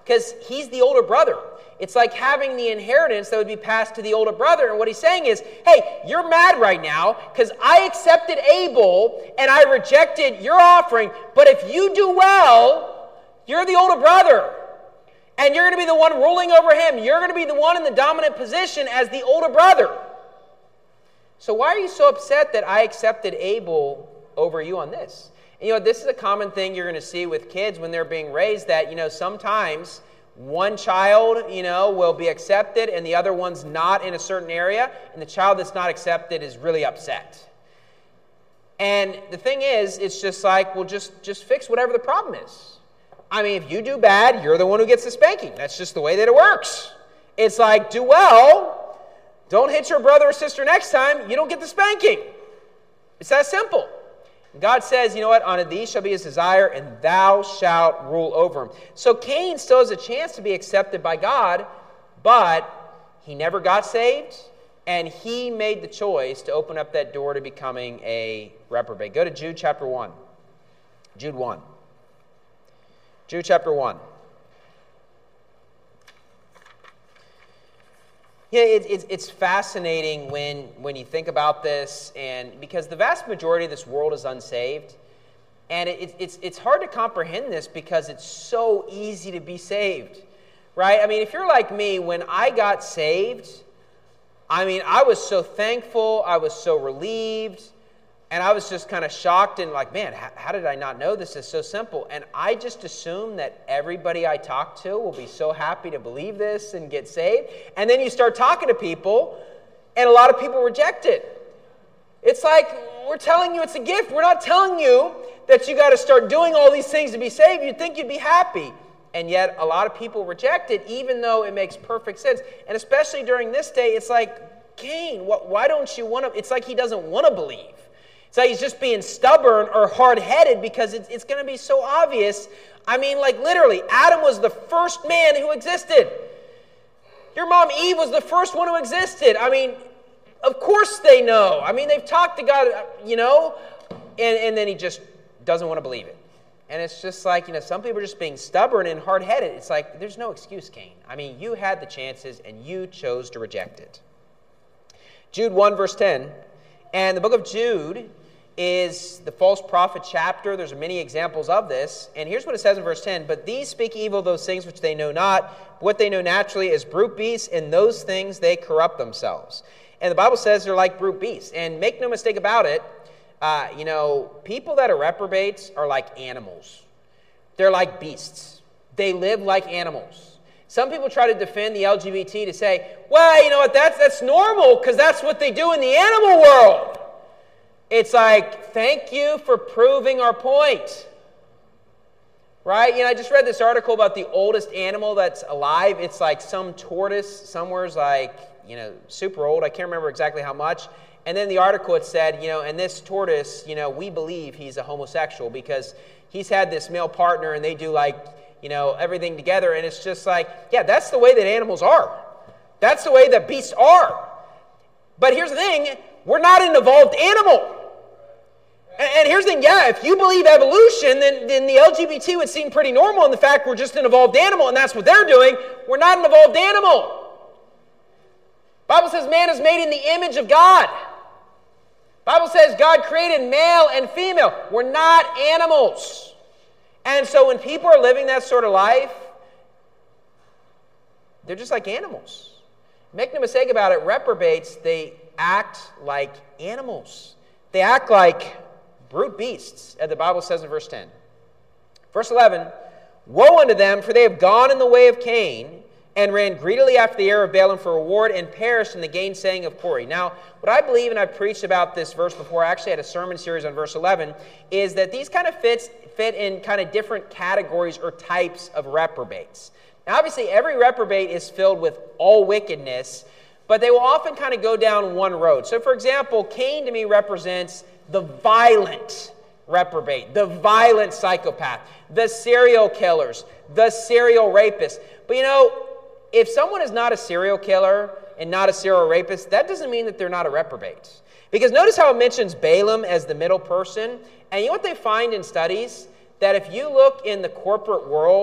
Because he's the older brother. It's like having the inheritance that would be passed to the older brother. And what he's saying is, hey, you're mad right now because I accepted Abel and I rejected your offering. But if you do well, you're the older brother. And you're going to be the one ruling over him. You're going to be the one in the dominant position as the older brother. So why are you so upset that I accepted Abel over you on this? And, this is a common thing you're going to see with kids when they're being raised, that, sometimes one child, will be accepted and the other one's not in a certain area, and the child that's not accepted is really upset. And the thing is, it's just like, well, just fix whatever the problem is. I mean, if you do bad, you're the one who gets the spanking. That's just the way that it works. It's like, do well, don't hit your brother or sister next time, you don't get the spanking. It's that simple. God says, you know what, on thee shall be his desire, and thou shalt rule over him. So Cain still has a chance to be accepted by God, but he never got saved, and he made the choice to open up that door to becoming a reprobate. Go to Jude chapter 1. Jude 1. Jude chapter 1. Yeah, it's fascinating when you think about this, and because the vast majority of this world is unsaved, and it's hard to comprehend this because it's so easy to be saved, right? I mean, if you're like me, when I got saved, I mean, I was so thankful, I was so relieved, and I was just kind of shocked and like, man, how did I not know this is so simple? And I just assumed that everybody I talk to will be so happy to believe this and get saved. And then you start talking to people, and a lot of people reject it. It's like, we're telling you it's a gift. We're not telling you that you got to start doing all these things to be saved. You'd think you'd be happy. And yet a lot of people reject it, even though it makes perfect sense. And especially during this day, it's like, Cain, why don't you want to? It's like he doesn't want to believe. It's like he's just being stubborn or hard-headed because it's going to be so obvious. I mean, like literally, Adam was the first man who existed. Your mom Eve was the first one who existed. I mean, of course they know. I mean, they've talked to God, and then he just doesn't want to believe it. And it's just like, some people are just being stubborn and hard-headed. It's like, there's no excuse, Cain. I mean, you had the chances and you chose to reject it. Jude 1, verse 10. And the book of Jude is the false prophet chapter. There's many examples of this. And here's what it says in verse 10. But these speak evil of those things which they know not. What they know naturally is brute beasts. In those things they corrupt themselves. And the Bible says they're like brute beasts. And make no mistake about it, people that are reprobates are like animals. They're like beasts. They live like animals. Some people try to defend the LGBT to say, well, you know what, that's normal because that's what they do in the animal world. It's like, thank you for proving our point. Right? I just read this article about the oldest animal that's alive. It's like some tortoise somewhere's like, super old. I can't remember exactly how much. And then the article, it said, and this tortoise, we believe he's a homosexual because he's had this male partner and they do like, everything together. And it's just like, yeah, that's the way that animals are. That's the way that beasts are. But here's the thing, we're not an evolved animal. And here's the thing, yeah, if you believe evolution, then the LGBT would seem pretty normal in the fact we're just an evolved animal, and that's what they're doing. We're not an evolved animal. The Bible says man is made in the image of God. The Bible says God created male and female. We're not animals. And so when people are living that sort of life, they're just like animals. Make no mistake about it, reprobates, they act like animals. They act like brute beasts, as the Bible says in verse 10. Verse 11, woe unto them, for they have gone in the way of Cain, and ran greedily after the heir of Balaam for reward, and perished in the gainsaying of Kore. Now, what I believe, and I've preached about this verse before, I actually had a sermon series on verse 11, is that these kind of fit in kind of different categories or types of reprobates. Now, obviously, every reprobate is filled with all wickedness, but they will often kind of go down one road. So, for example, Cain to me represents the violent reprobate, the violent psychopath, the serial killers, the serial rapists. But if someone is not a serial killer and not a serial rapist, that doesn't mean that they're not a reprobate. Because notice how it mentions Balaam as the middle person. And you know what they find in studies? That if you look in the corporate world,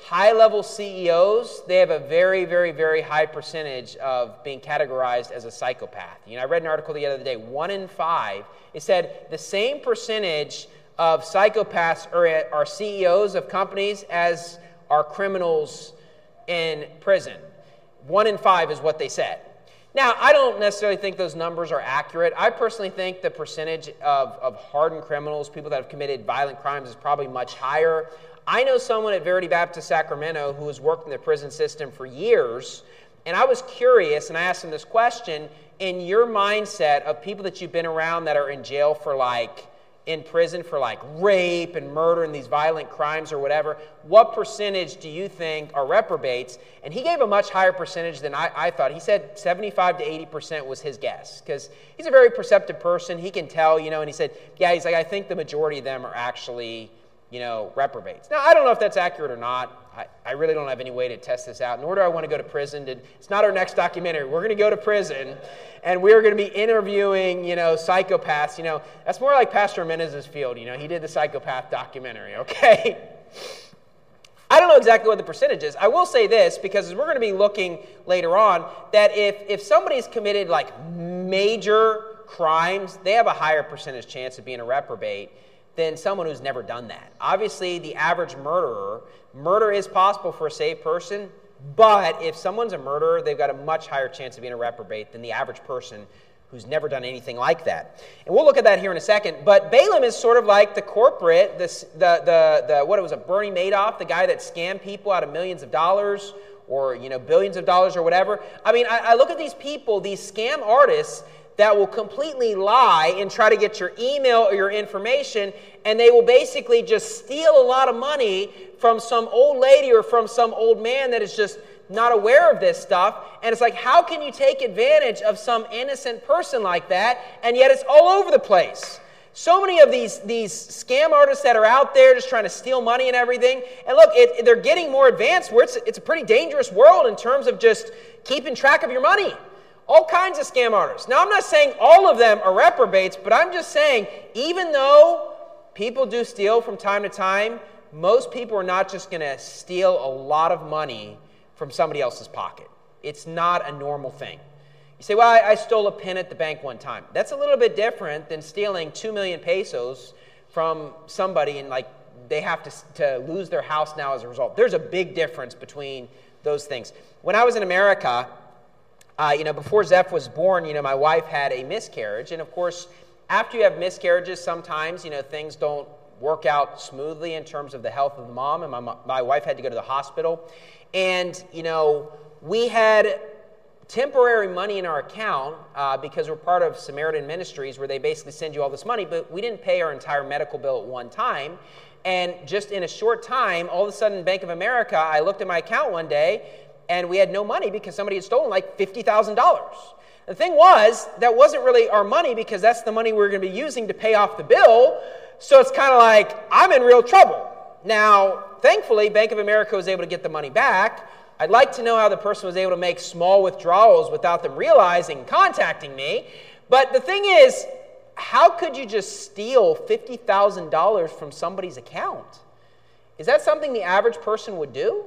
high-level CEOs, they have a very, very, very high percentage of being categorized as a psychopath. I read an article the other day, 1 in 5. It said the same percentage of psychopaths are CEOs of companies as are criminals in prison. 1 in 5 is what they said. Now, I don't necessarily think those numbers are accurate. I personally think the percentage of hardened criminals, people that have committed violent crimes, is probably much higher. I know someone at Verity Baptist Sacramento who has worked in the prison system for years, and I was curious, and I asked him this question: in your mindset of people that you've been around that are in jail for in prison for rape and murder and these violent crimes or whatever, what percentage do you think are reprobates? And he gave a much higher percentage than I thought. He said 75 to 80% was his guess, because he's a very perceptive person. He can tell, and he said, yeah, he's like, I think the majority of them are actually, reprobates. Now, I don't know if that's accurate or not. I really don't have any way to test this out, nor do I want to go to prison. It's not our next documentary. We're going to go to prison, and we're going to be interviewing, psychopaths. That's more like Pastor Menez's field. He did the psychopath documentary, okay? I don't know exactly what the percentage is. I will say this, because we're going to be looking later on, that if somebody's committed, major crimes, they have a higher percentage chance of being a reprobate than someone who's never done that. Obviously, the average murder is possible for a saved person, but if someone's a murderer, they've got a much higher chance of being a reprobate than the average person who's never done anything like that. And we'll look at that here in a second. But Balaam is sort of like the corporate, Bernie Madoff, the guy that scammed people out of millions of dollars or billions of dollars or whatever. I look at these people, these scam artists, that will completely lie and try to get your email or your information, and they will basically just steal a lot of money from some old lady or from some old man that is just not aware of this stuff. And it's like, how can you take advantage of some innocent person like that? And yet it's all over the place. So many of these scam artists that are out there just trying to steal money and everything. And look, they're getting more advanced where it's a pretty dangerous world in terms of just keeping track of your money. All kinds of scam artists. Now, I'm not saying all of them are reprobates, but I'm just saying, even though people do steal from time to time, most people are not just going to steal a lot of money from somebody else's pocket. It's not a normal thing. You say, well, I stole a pen at the bank one time. That's a little bit different than stealing 2 million pesos from somebody and they have to lose their house now as a result. There's a big difference between those things. When I was in America, before Zeph was born, my wife had a miscarriage. And of course, after you have miscarriages, sometimes, things don't work out smoothly in terms of the health of the mom. And my wife had to go to the hospital. And, we had temporary money in our account because we're part of Samaritan Ministries, where they basically send you all this money. But we didn't pay our entire medical bill at one time. And just in a short time, all of a sudden, Bank of America, I looked at my account one day, and we had no money because somebody had stolen $50,000. The thing was, that wasn't really our money, because that's the money we were going to be using to pay off the bill. So it's kind of like, I'm in real trouble. Now, thankfully, Bank of America was able to get the money back. I'd like to know how the person was able to make small withdrawals without them realizing and contacting me. But the thing is, how could you just steal $50,000 from somebody's account? Is that something the average person would do?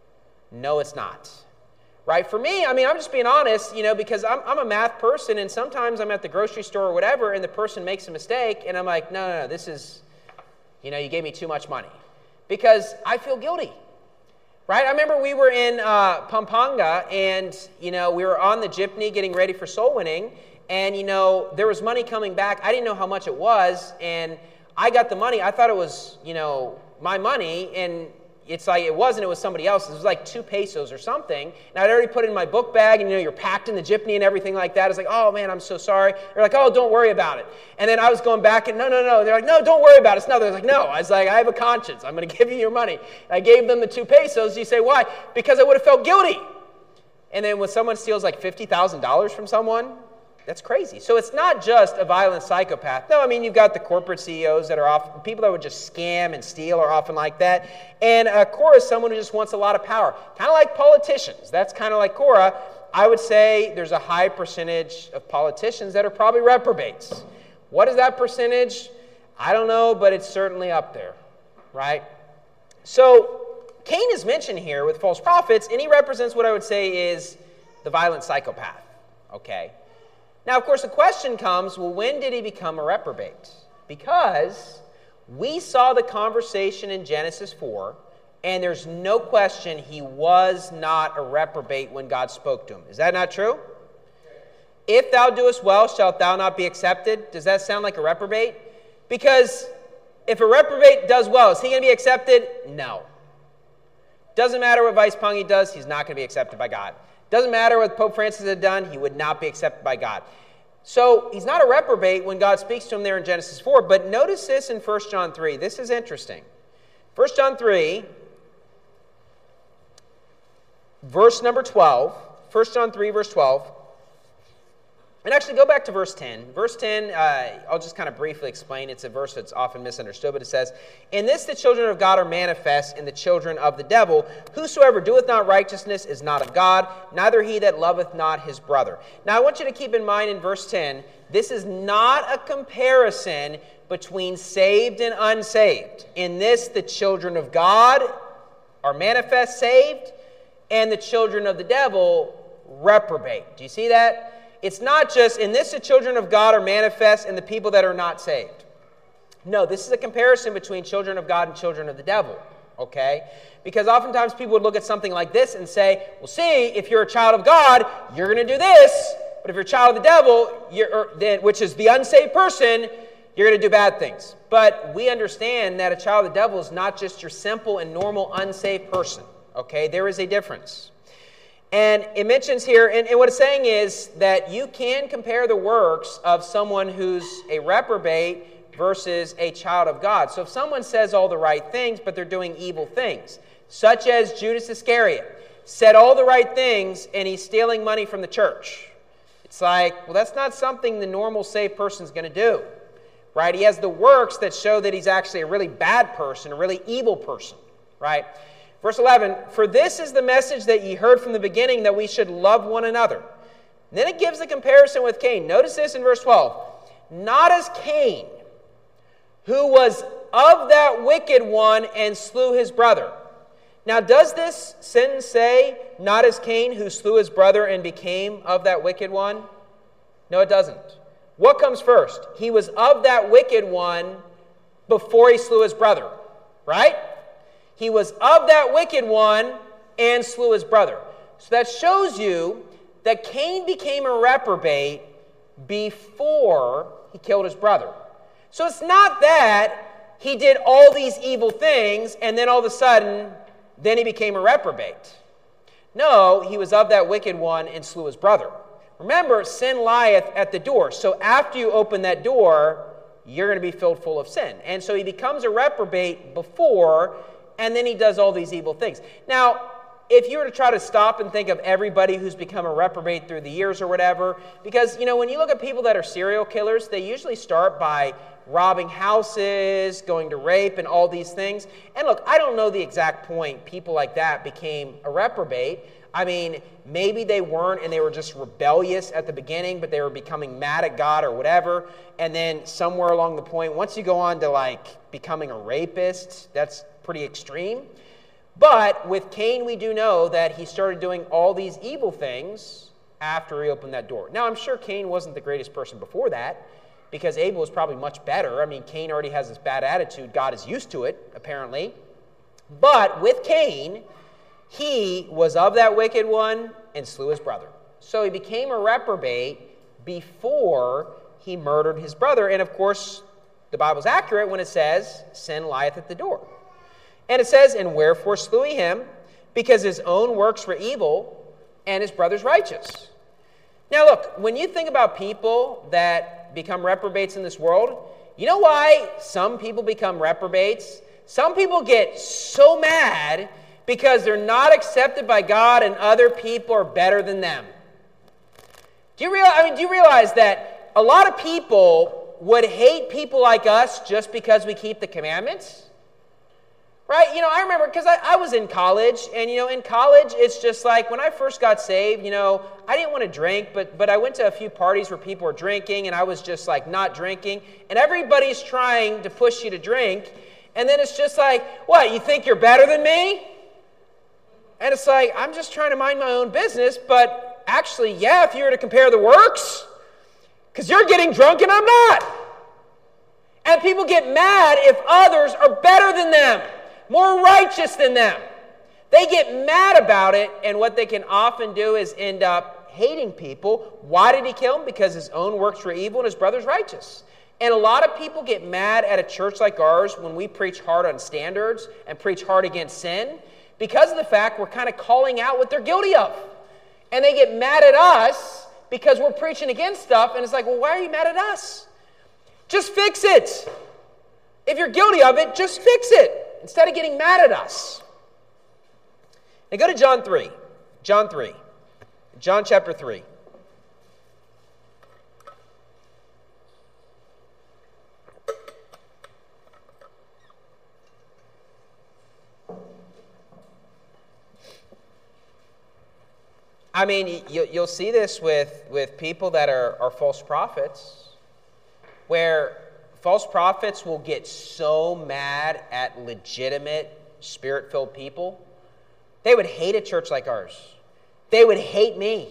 No, it's not. Right? For me, I'm just being honest, because I'm a math person, and sometimes I'm at the grocery store or whatever, and the person makes a mistake, and I'm like, no, this is, you gave me too much money. Because I feel guilty. Right? I remember we were in Pampanga, and, we were on the jeepney getting ready for soul winning, and, there was money coming back. I didn't know how much it was, and I got the money. I thought it was, my money, and it's like it wasn't. It was somebody else's. It was 2 pesos or something. And I'd already put it in my book bag, and you're packed in the jeepney and everything like that. It's like, oh man, I'm so sorry. They're like, oh, don't worry about it. And then I was going back, and no. They're like, no, don't worry about it. It's nothing. I was like, no. I was like, I have a conscience. I'm going to give you your money. And I gave them the 2 pesos. You say, why? Because I would have felt guilty. And then when someone steals $50,000 from someone, that's crazy. So it's not just a violent psychopath. No, you've got the corporate CEOs that are often, people that would just scam and steal are often like that. And Korah is someone who just wants a lot of power. Kind of like politicians. That's kind of like Korah. I would say there's a high percentage of politicians that are probably reprobates. What is that percentage? I don't know, but it's certainly up there, right? So Cain is mentioned here with false prophets, and he represents what I would say is the violent psychopath. Okay? Now, of course, the question comes, well, when did he become a reprobate? Because we saw the conversation in Genesis 4, and there's no question he was not a reprobate when God spoke to him. Is that not true? If thou doest well, shalt thou not be accepted? Does that sound like a reprobate? Because if a reprobate does well, is he going to be accepted? No. Doesn't matter what Vice Pungi does, he's not going to be accepted by God. Doesn't matter what Pope Francis had done, he would not be accepted by God. So he's not a reprobate when God speaks to him there in Genesis 4. But notice this in 1 John 3. This is interesting. 1 John 3, verse number 12. 1 John 3, verse 12. And actually, go back to verse 10. Verse 10, I'll just kind of briefly explain. It's a verse that's often misunderstood, but it says, "In this the children of God are manifest, and the children of the devil. Whosoever doeth not righteousness is not of God, neither he that loveth not his brother." Now, I want you to keep in mind in verse 10, this is not a comparison between saved and unsaved. In this, the children of God are manifest, saved, and the children of the devil reprobate. Do you see that? It's not just, in this the children of God are manifest and the people that are not saved. No, this is a comparison between children of God and children of the devil, okay? Because oftentimes people would look at something like this and say, well, see, if you're a child of God, you're going to do this, but if you're a child of the devil, which is the unsaved person, you're going to do bad things. But we understand that a child of the devil is not just your simple and normal unsaved person, okay? There is a difference. And it mentions here, and what it's saying is that you can compare the works of someone who's a reprobate versus a child of God. So if someone says all the right things, but they're doing evil things, such as Judas Iscariot, said all the right things, and he's stealing money from the church. It's like, well, that's not something the normal saved person's going to do, right? He has the works that show that he's actually a really bad person, a really evil person, right? Verse 11, "For this is the message that ye heard from the beginning, that we should love one another." And then it gives the comparison with Cain. Notice this in verse 12. "Not as Cain, who was of that wicked one and slew his brother." Now, does this sentence say, "Not as Cain, who slew his brother and became of that wicked one"? No, it doesn't. What comes first? He was of that wicked one before he slew his brother, right? He was of that wicked one and slew his brother. So that shows you that Cain became a reprobate before he killed his brother. So it's not that he did all these evil things and then all of a sudden, then he became a reprobate. No, he was of that wicked one and slew his brother. Remember, sin lieth at the door. So after you open that door, you're going to be filled full of sin. And so he becomes a reprobate before, and then he does all these evil things. Now, if you were to try to stop and think of everybody who's become a reprobate through the years or whatever, because, when you look at people that are serial killers, they usually start by robbing houses, going to rape, and all these things. And look, I don't know the exact point people like that became a reprobate. I mean, maybe they weren't and they were just rebellious at the beginning, but they were becoming mad at God or whatever. And then somewhere along the point, once you go on to becoming a rapist, that's pretty extreme. But with Cain, we do know that he started doing all these evil things after he opened that door. Now, I'm sure Cain wasn't the greatest person before that, because Abel was probably much better. I mean, Cain already has this bad attitude. God is used to it, apparently. But with Cain, he was of that wicked one and slew his brother. So he became a reprobate before he murdered his brother. And of course, the Bible's accurate when it says, sin lieth at the door. And it says, "And wherefore slew he him? Because his own works were evil, and his brother's righteous." Now look, when you think about people that become reprobates in this world, you know why some people become reprobates? Some people get so mad because they're not accepted by God and other people are better than them. Do you realize that a lot of people would hate people like us just because we keep the commandments? Right? I remember, because I was in college, and, in college, it's just like, when I first got saved, I didn't want to drink, but I went to a few parties where people were drinking, and I was just like not drinking, and everybody's trying to push you to drink, and then it's just like, what, you think you're better than me? And it's like, I'm just trying to mind my own business, but actually, yeah, if you were to compare the works, because you're getting drunk and I'm not. And people get mad if others are better than them, more righteous than them. They get mad about it, and what they can often do is end up hating people. Why did he kill him? Because his own works were evil and his brother's righteous. And a lot of people get mad at a church like ours when we preach hard on standards and preach hard against sin because of the fact we're kind of calling out what they're guilty of. And they get mad at us because we're preaching against stuff, and it's like, well, why are you mad at us? Just fix it. If you're guilty of it, just fix it instead of getting mad at us. Now go to John 3. John 3. John chapter 3. I mean, you'll see this with people that are false prophets, where false prophets will get so mad at legitimate, spirit-filled people. They would hate a church like ours. They would hate me.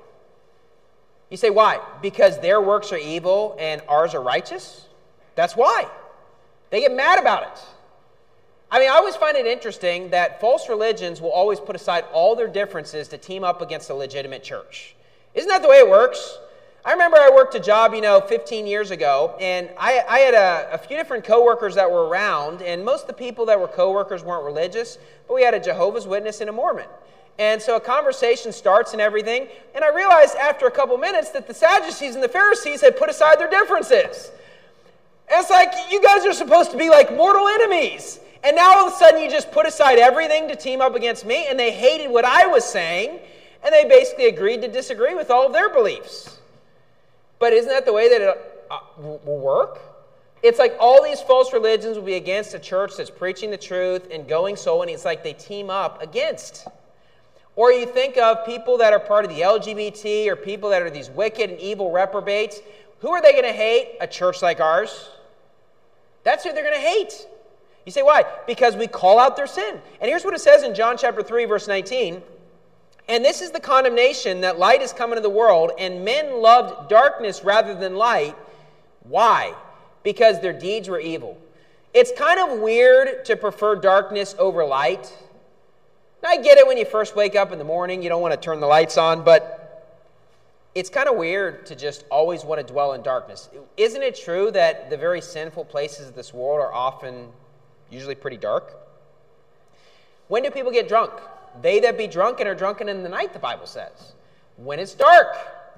You say, why? Because their works are evil and ours are righteous? That's why. They get mad about it. I mean, I always find it interesting that false religions will always put aside all their differences to team up against a legitimate church. Isn't that the way it works? I remember I worked a job, 15 years ago, and I had a few different coworkers that were around, and most of the people that were coworkers weren't religious, but we had a Jehovah's Witness and a Mormon. And so a conversation starts and everything, and I realized after a couple minutes that the Sadducees and the Pharisees had put aside their differences. And it's like, you guys are supposed to be like mortal enemies. And now all of a sudden you just put aside everything to team up against me, and they hated what I was saying, and they basically agreed to disagree with all of their beliefs. But isn't that the way that it will work? It's like all these false religions will be against a church that's preaching the truth and going so, and it's like they team up against. Or you think of people that are part of the LGBT or people that are these wicked and evil reprobates. Who are they going to hate? A church like ours. That's who they're going to hate. You say, why? Because we call out their sin. And here's what it says in John chapter 3, verse 19. And this is the condemnation, that light is come into the world, and men loved darkness rather than light. Why? Because their deeds were evil. It's kind of weird to prefer darkness over light. Now, I get it when you first wake up in the morning, you don't want to turn the lights on, but it's kind of weird to just always want to dwell in darkness. Isn't it true that the very sinful places of this world are often usually pretty dark? When do people get drunk? They that be drunken are drunken in the night, the Bible says. When it's dark.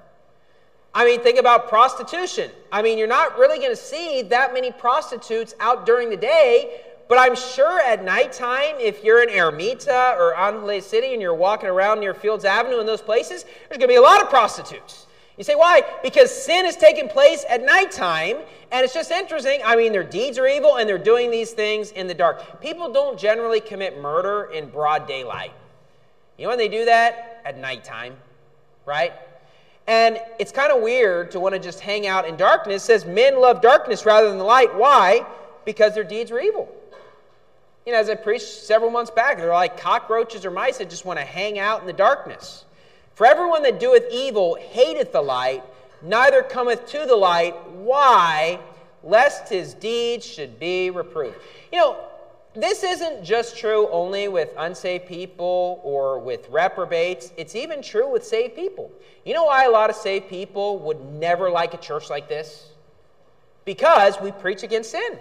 I mean, think about prostitution. I mean, you're not really going to see that many prostitutes out during the day, but I'm sure at nighttime, if you're in Ermita or Angeles City and you're walking around near Fields Avenue and those places, there's going to be a lot of prostitutes. You say, why? Because sin is taking place at nighttime, and it's just interesting. I mean, their deeds are evil, and they're doing these things in the dark. People don't generally commit murder in broad daylight. You know when they do that? At nighttime, right? And it's kind of weird to want to just hang out in darkness. It says men love darkness rather than the light. Why? Because their deeds were evil. As I preached several months back, they're like cockroaches or mice that just want to hang out in the darkness. For everyone that doeth evil hateth the light, neither cometh to the light. Why? Lest his deeds should be reproved. This isn't just true only with unsaved people or with reprobates. It's even true with saved people. You know why a lot of saved people would never like a church like this? Because we preach against sin.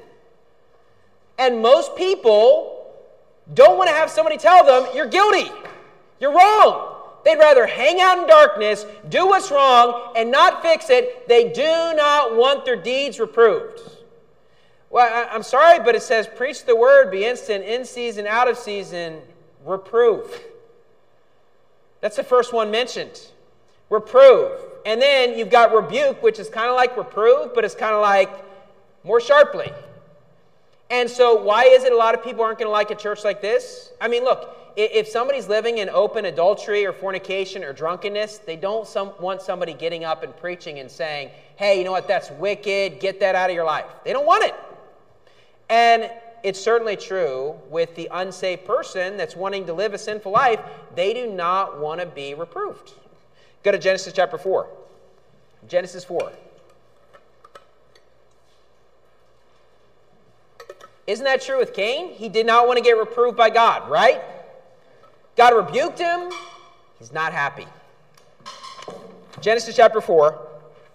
And most people don't want to have somebody tell them, you're guilty, you're wrong. They'd rather hang out in darkness, do what's wrong, and not fix it. They do not want their deeds reproved. Well, I'm sorry, but it says, preach the word, be instant, in season, out of season, reprove. That's the first one mentioned. Reprove. And then you've got rebuke, which is kind of like reprove, but it's kind of like more sharply. And so why is it a lot of people aren't going to like a church like this? I mean, look, if somebody's living in open adultery or fornication or drunkenness, they don't want somebody getting up and preaching and saying, hey, you know what, that's wicked, get that out of your life. They don't want it. And it's certainly true with the unsaved person that's wanting to live a sinful life. They do not want to be reproved. Go to Genesis chapter 4. Genesis 4. Isn't that true with Cain? He did not want to get reproved by God, right? God rebuked him. He's not happy. Genesis chapter 4.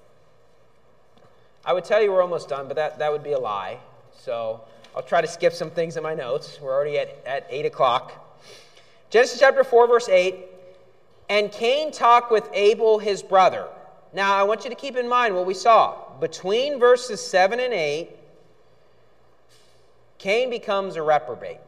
I would tell you we're almost done, but that would be a lie. So I'll try to skip some things in my notes. We're already at 8 o'clock. Genesis chapter 4, verse 8. And Cain talked with Abel his brother. Now, I want you to keep in mind what we saw. Between verses 7 and 8, Cain becomes a reprobate.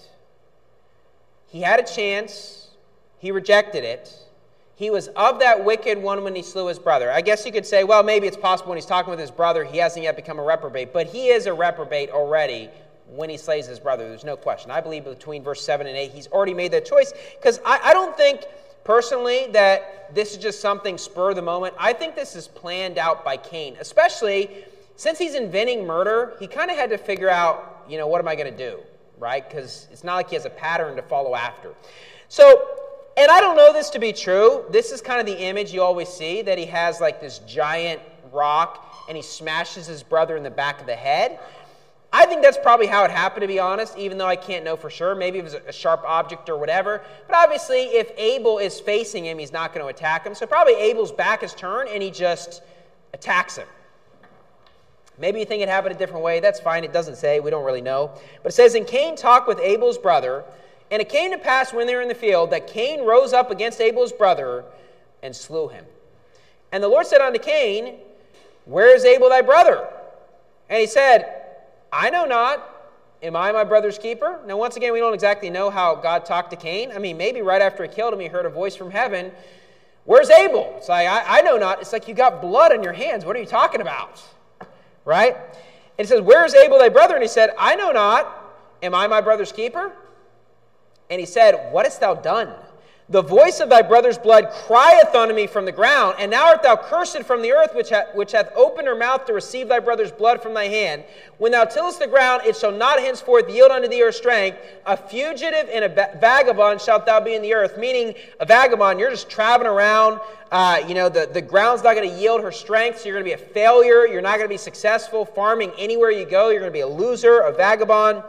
He had a chance. He rejected it. He was of that wicked one when he slew his brother. I guess you could say, well, maybe it's possible when he's talking with his brother, he hasn't yet become a reprobate. But he is a reprobate already when he slays his brother. There's no question. I believe between verse 7 and 8, he's already made that choice. Because I don't think, personally, that this is just something spur of the moment. I think this is planned out by Cain. Especially since he's inventing murder, he kind of had to figure out, what am I going to do? Right? Because it's not like he has a pattern to follow after. So, and I don't know this to be true. This is kind of the image you always see, that he has like this giant rock and he smashes his brother in the back of the head. I think that's probably how it happened, to be honest, even though I can't know for sure. Maybe it was a sharp object or whatever. But obviously, if Abel is facing him, he's not going to attack him. So probably Abel's back is turned and he just attacks him. Maybe you think it happened a different way. That's fine. It doesn't say. We don't really know. But it says, and Cain talked with Abel's brother. And it came to pass when they were in the field that Cain rose up against Abel's brother and slew him. And the Lord said unto Cain, where is Abel thy brother? And he said, I know not. Am I my brother's keeper? Now, once again, we don't exactly know how God talked to Cain. I mean, maybe right after he killed him, he heard a voice from heaven. Where's Abel? It's like, I know not. It's like you got blood on your hands. What are you talking about? Right? And it says, where is Abel thy brother? And he said, I know not. Am I my brother's keeper? And he said, what hast thou done? The voice of thy brother's blood crieth unto me from the ground, and now art thou cursed from the earth, which hath opened her mouth to receive thy brother's blood from thy hand. When thou tillest the ground, it shall not henceforth yield unto thee her strength. A fugitive and a vagabond shalt thou be in the earth. Meaning, a vagabond, you're just traveling around. The ground's not going to yield her strength, so you're going to be a failure. You're not going to be successful farming anywhere you go. You're going to be a loser, a vagabond.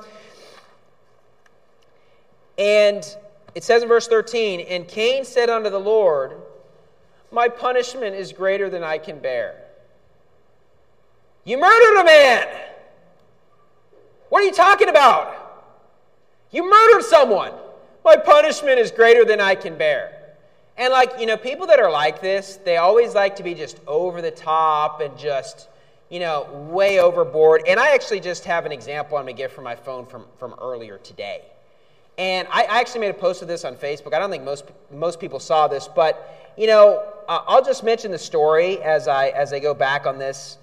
And it says in verse 13, and Cain said unto the Lord, my punishment is greater than I can bear. You murdered a man. What are you talking about? You murdered someone. My punishment is greater than I can bear. And people that are like this, they always like to be just over the top and just, way overboard. And I actually just have an example I'm going to give from my phone from earlier today. And I actually made a post of this on Facebook. I don't think most people saw this, but I'll just mention the story as I go back on this.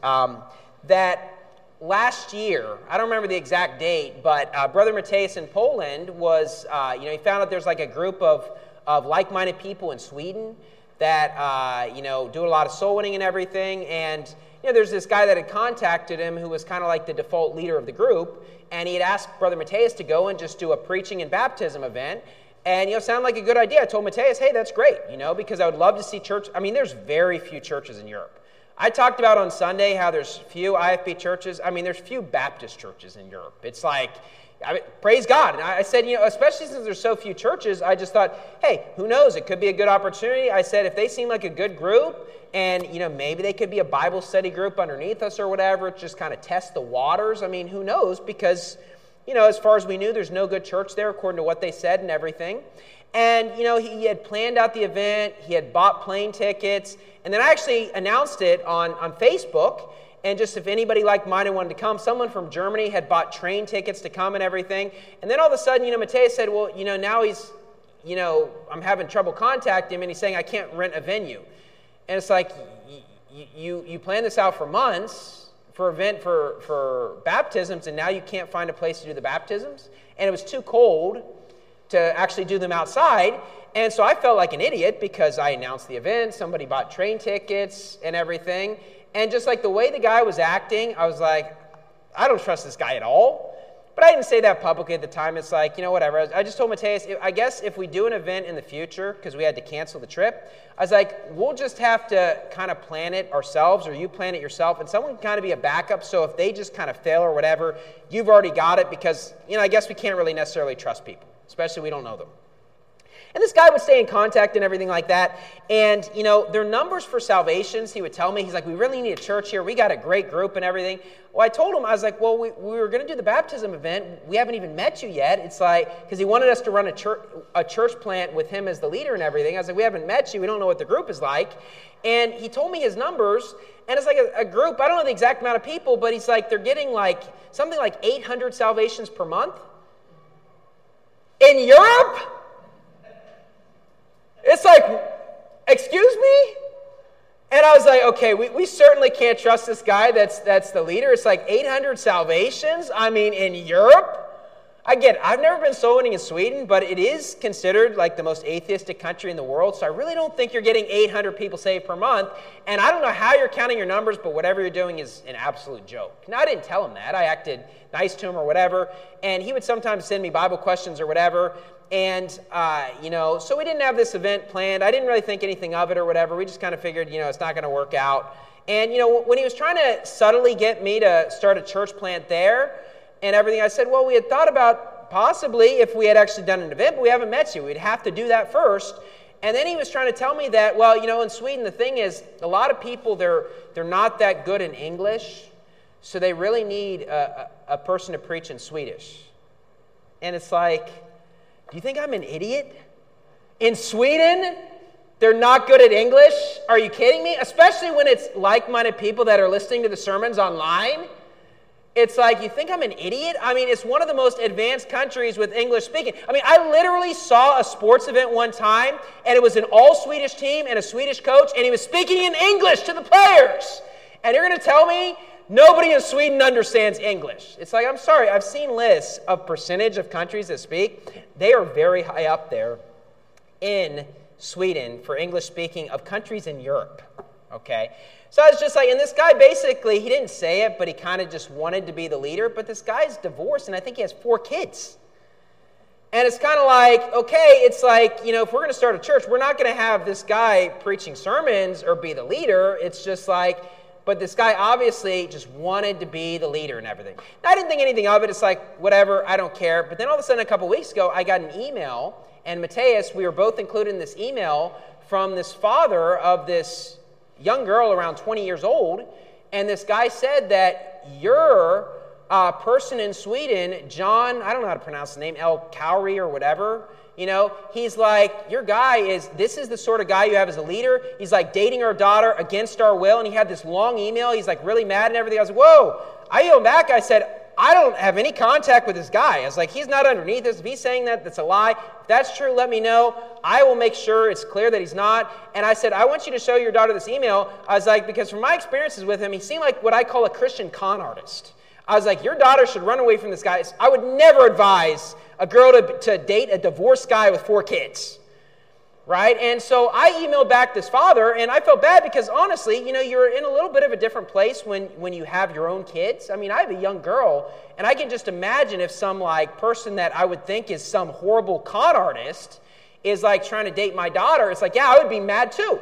That last year, I don't remember the exact date, but Brother Mateus in Poland was, he found out there's like a group of like-minded people in Sweden that do a lot of soul winning and everything. And there's this guy that had contacted him who was kind of like the default leader of the group. And he had asked Brother Mateus to go and just do a preaching and baptism event. And, sounded like a good idea. I told Mateus, hey, that's great, because I would love to see church. I mean, there's very few churches in Europe. I talked about on Sunday how there's few IFB churches. I mean, there's few Baptist churches in Europe. It's like, praise God. And I said, especially since there's so few churches, I just thought, hey, who knows? It could be a good opportunity. I said, if they seem like a good group, and, maybe they could be a Bible study group underneath us or whatever, just kind of test the waters. I mean, who knows? Because, as far as we knew, there's no good church there according to what they said and everything. And, he had planned out the event. He had bought plane tickets. And then I actually announced it on Facebook. And just if anybody like-minded wanted to come, someone from Germany had bought train tickets to come and everything. And then all of a sudden, Mateus said, well, now he's, I'm having trouble contacting him. And he's saying, I can't rent a venue. And it's like, you planned this out for months for event for baptisms, and now you can't find a place to do the baptisms. And it was too cold to actually do them outside. And so I felt like an idiot because I announced the event, somebody bought train tickets and everything. And just like the way the guy was acting, I was like, I don't trust this guy at all. But I didn't say that publicly at the time. It's like, whatever. I just told Mateus, I guess if we do an event in the future, because we had to cancel the trip, I was like, we'll just have to kind of plan it ourselves, or you plan it yourself, and someone can kind of be a backup, so if they just kind of fail or whatever, you've already got it, because, I guess we can't really necessarily trust people, especially we don't know them. And this guy would stay in contact and everything like that. And, their numbers for salvations, he would tell me, he's like, we really need a church here. We got a great group and everything. Well, I told him, I was like, well, we were going to do the baptism event. We haven't even met you yet. It's like, because he wanted us to run a church plant with him as the leader and everything. I was like, we haven't met you. We don't know what the group is like. And he told me his numbers. And it's like a group, I don't know the exact amount of people, but he's like, they're getting like something like 800 salvations per month. In Europe? It's like, excuse me? And I was like, okay, we certainly can't trust this guy that's the leader. It's like 800 salvations? I mean, in Europe? I get it. I've never been soul winning in Sweden, but it is considered like the most atheistic country in the world, so I really don't think you're getting 800 people saved per month. And I don't know how you're counting your numbers, but whatever you're doing is an absolute joke. Now, I didn't tell him that. I acted nice to him or whatever, and he would sometimes send me Bible questions or whatever. And, so we didn't have this event planned. I didn't really think anything of it or whatever. We just kind of figured, it's not going to work out. And, when he was trying to subtly get me to start a church plant there and everything, I said, well, we had thought about possibly if we had actually done an event, but we haven't met you. We'd have to do that first. And then he was trying to tell me that, well, in Sweden, the thing is, a lot of people, they're not that good in English, so they really need a person to preach in Swedish. And it's like, do you think I'm an idiot? In Sweden, they're not good at English? Are you kidding me? Especially when it's like-minded people that are listening to the sermons online. It's like, you think I'm an idiot? I mean, it's one of the most advanced countries with English speaking. I mean, I literally saw a sports event one time, and it was an all-Swedish team and a Swedish coach, and he was speaking in English to the players. And you're going to tell me nobody in Sweden understands English? It's like, I'm sorry, I've seen lists of percentage of countries that speak. They are very high up there in Sweden for English speaking of countries in Europe, okay? So I was just like, and this guy basically, he didn't say it, but he kind of just wanted to be the leader. But this guy's divorced, and I think he has 4 kids. And it's kind of like, okay, it's like, if we're going to start a church, we're not going to have this guy preaching sermons or be the leader. It's just like, but this guy obviously just wanted to be the leader and everything. Now, I didn't think anything of it. It's like, whatever, I don't care. But then all of a sudden, a couple weeks ago, I got an email, and Mateus, we were both included in this email from this father of this young girl around 20 years old, and this guy said that your person in Sweden, John, I don't know how to pronounce the name, El Cowrie or whatever, he's like, your guy this is the sort of guy you have as a leader. He's like dating our daughter against our will, and he had this long email. He's like really mad and everything. I was like, whoa. I emailed back. I said, I don't have any contact with this guy. I was like, he's not underneath this. If he's saying that, that's a lie. If that's true, let me know. I will make sure it's clear that he's not. And I said, I want you to show your daughter this email. I was like, because from my experiences with him, he seemed like what I call a Christian con artist. I was like, your daughter should run away from this guy. I would never advise a girl to date a divorced guy with 4 kids. Right? And so I emailed back this father, and I felt bad because honestly, you're in a little bit of a different place when you have your own kids. I mean, I have a young girl, and I can just imagine if some person that I would think is some horrible con artist is like trying to date my daughter. It's like, yeah, I would be mad too.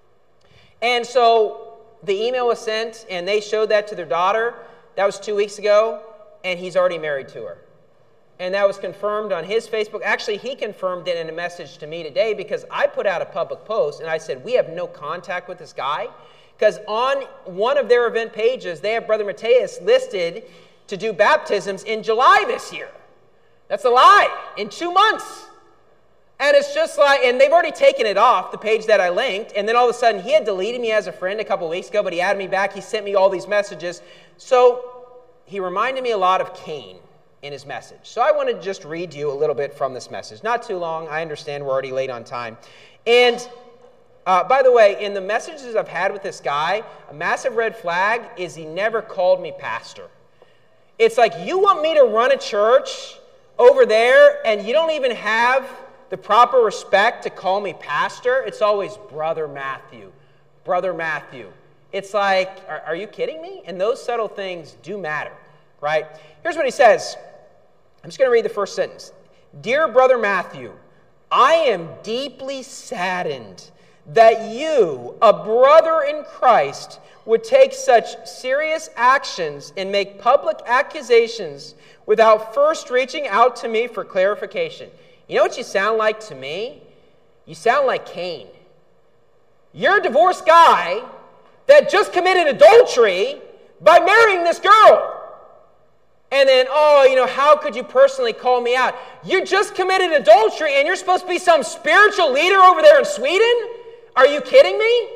And so the email was sent, and they showed that to their daughter. That was 2 weeks ago, and he's already married to her. And that was confirmed on his Facebook. Actually, he confirmed it in a message to me today because I put out a public post and I said, we have no contact with this guy. Because on one of their event pages, they have Brother Mateus listed to do baptisms in July this year. That's a lie. In 2 months. And it's just like, and they've already taken it off, the page that I linked. And then all of a sudden, he had deleted me as a friend a couple weeks ago, but he added me back. He sent me all these messages. So he reminded me a lot of Cain in his message. So I want to just read you a little bit from this message. Not too long. I understand we're already late on time. And by the way, in the messages I've had with this guy, a massive red flag is he never called me pastor. It's like, you want me to run a church over there and you don't even have the proper respect to call me pastor? It's always Brother Matthew. Brother Matthew. It's like, are you kidding me? And those subtle things do matter, right? Here's what he says. I'm just going to read the first sentence. Dear Brother Matthew, I am deeply saddened that you, a brother in Christ, would take such serious actions and make public accusations without first reaching out to me for clarification. You know what you sound like to me? You sound like Cain. You're a divorced guy that just committed adultery by marrying this girl. And then, how could you personally call me out? You just committed adultery and you're supposed to be some spiritual leader over there in Sweden? Are you kidding me?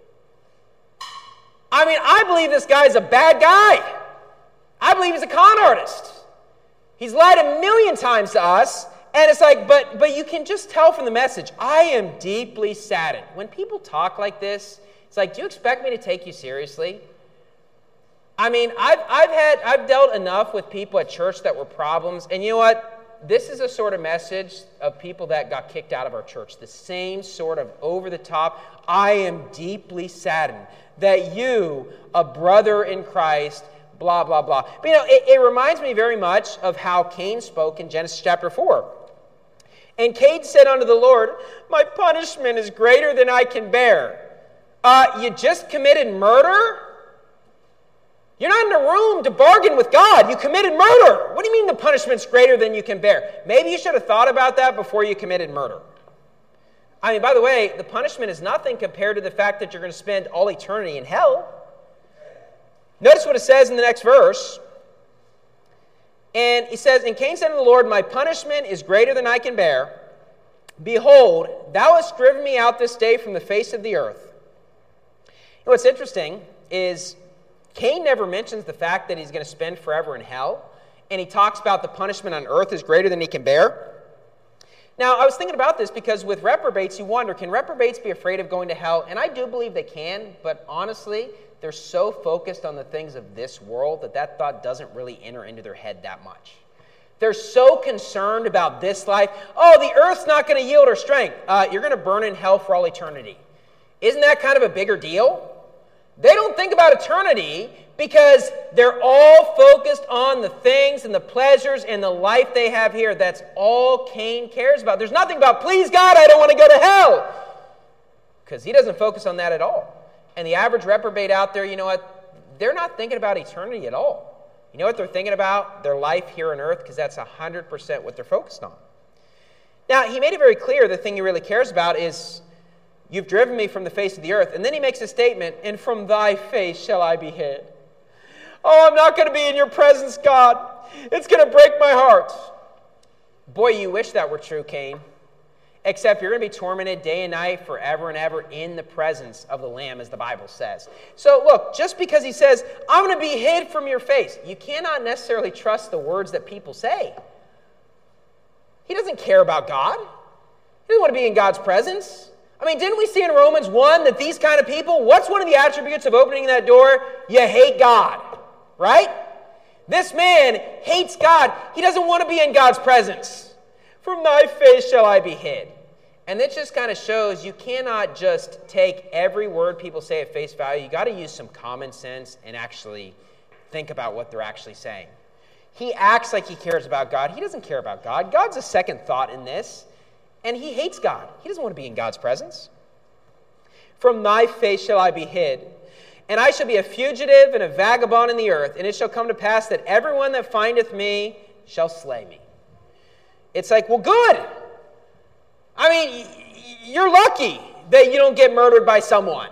I mean, I believe this guy's a bad guy. I believe he's a con artist. He's lied 1,000,000 times to us. And it's like, but you can just tell from the message, I am deeply saddened. When people talk like this, it's like, do you expect me to take you seriously? I mean, I've dealt enough with people at church that were problems, and you know what? This is a sort of message of people that got kicked out of our church. The same sort of over the top, I am deeply saddened that you, a brother in Christ, blah, blah, blah. But it reminds me very much of how Cain spoke in Genesis chapter 4. And Cain said unto the Lord, my punishment is greater than I can bear. You just committed murder? You're not in a room to bargain with God. You committed murder. What do you mean the punishment's greater than you can bear? Maybe you should have thought about that before you committed murder. I mean, by the way, the punishment is nothing compared to the fact that you're going to spend all eternity in hell. Notice what it says in the next verse. And he says, and Cain said to the Lord, my punishment is greater than I can bear. Behold, thou hast driven me out this day from the face of the earth. You know what's interesting is Cain never mentions the fact that he's going to spend forever in hell, and he talks about the punishment on earth is greater than he can bear. Now, I was thinking about this because with reprobates, you wonder, can reprobates be afraid of going to hell? And I do believe they can, but honestly, they're so focused on the things of this world that thought doesn't really enter into their head that much. They're so concerned about this life. Oh, the earth's not going to yield her strength. You're going to burn in hell for all eternity. Isn't that kind of a bigger deal? They don't think about eternity because they're all focused on the things and the pleasures and the life they have here. That's all Cain cares about. There's nothing about, please God, I don't want to go to hell. Because he doesn't focus on that at all. And the average reprobate out there, you know what? They're not thinking about eternity at all. You know what they're thinking about? Their life here on earth, because that's 100% what they're focused on. Now, he made it very clear the thing he really cares about is, you've driven me from the face of the earth. And then he makes a statement, and from thy face shall I be hid. Oh, I'm not going to be in your presence, God. It's going to break my heart. Boy, you wish that were true, Cain. Except you're going to be tormented day and night forever and ever in the presence of the Lamb, as the Bible says. So look, just because he says, I'm going to be hid from your face, you cannot necessarily trust the words that people say. He doesn't care about God. He doesn't want to be in God's presence. I mean, didn't we see in Romans 1 that these kind of people, what's one of the attributes of opening that door? You hate God, right? This man hates God. He doesn't want to be in God's presence. From thy face shall I be hid. And this just kind of shows you cannot just take every word people say at face value. You got to use some common sense and actually think about what they're actually saying. He acts like he cares about God. He doesn't care about God. God's a second thought in this. And he hates God. He doesn't want to be in God's presence. From thy face shall I be hid. And I shall be a fugitive and a vagabond in the earth. And it shall come to pass that everyone that findeth me shall slay me. It's like, well, good. I mean, you're lucky that you don't get murdered by someone.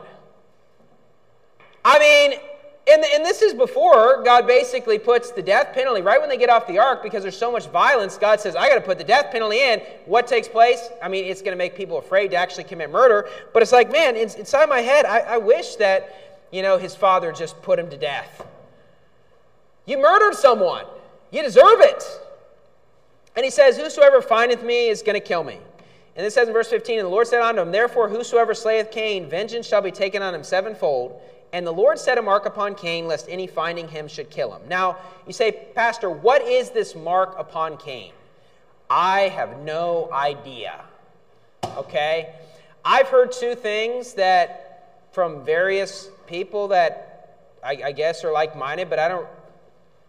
I mean, and this is before God basically puts the death penalty, right when they get off the ark, because there's so much violence, God says, I got to put the death penalty in. What takes place? I mean, it's going to make people afraid to actually commit murder. But it's like, man, inside my head, I wish that, his father just put him to death. You murdered someone. You deserve it. And he says, whosoever findeth me is going to kill me. And this says in verse 15, and the Lord said unto him, therefore whosoever slayeth Cain, vengeance shall be taken on him sevenfold. And the Lord set a mark upon Cain, lest any finding him should kill him. Now, you say, Pastor, what is this mark upon Cain? I have no idea. Okay? I've heard two things that from various people that I guess are like-minded, but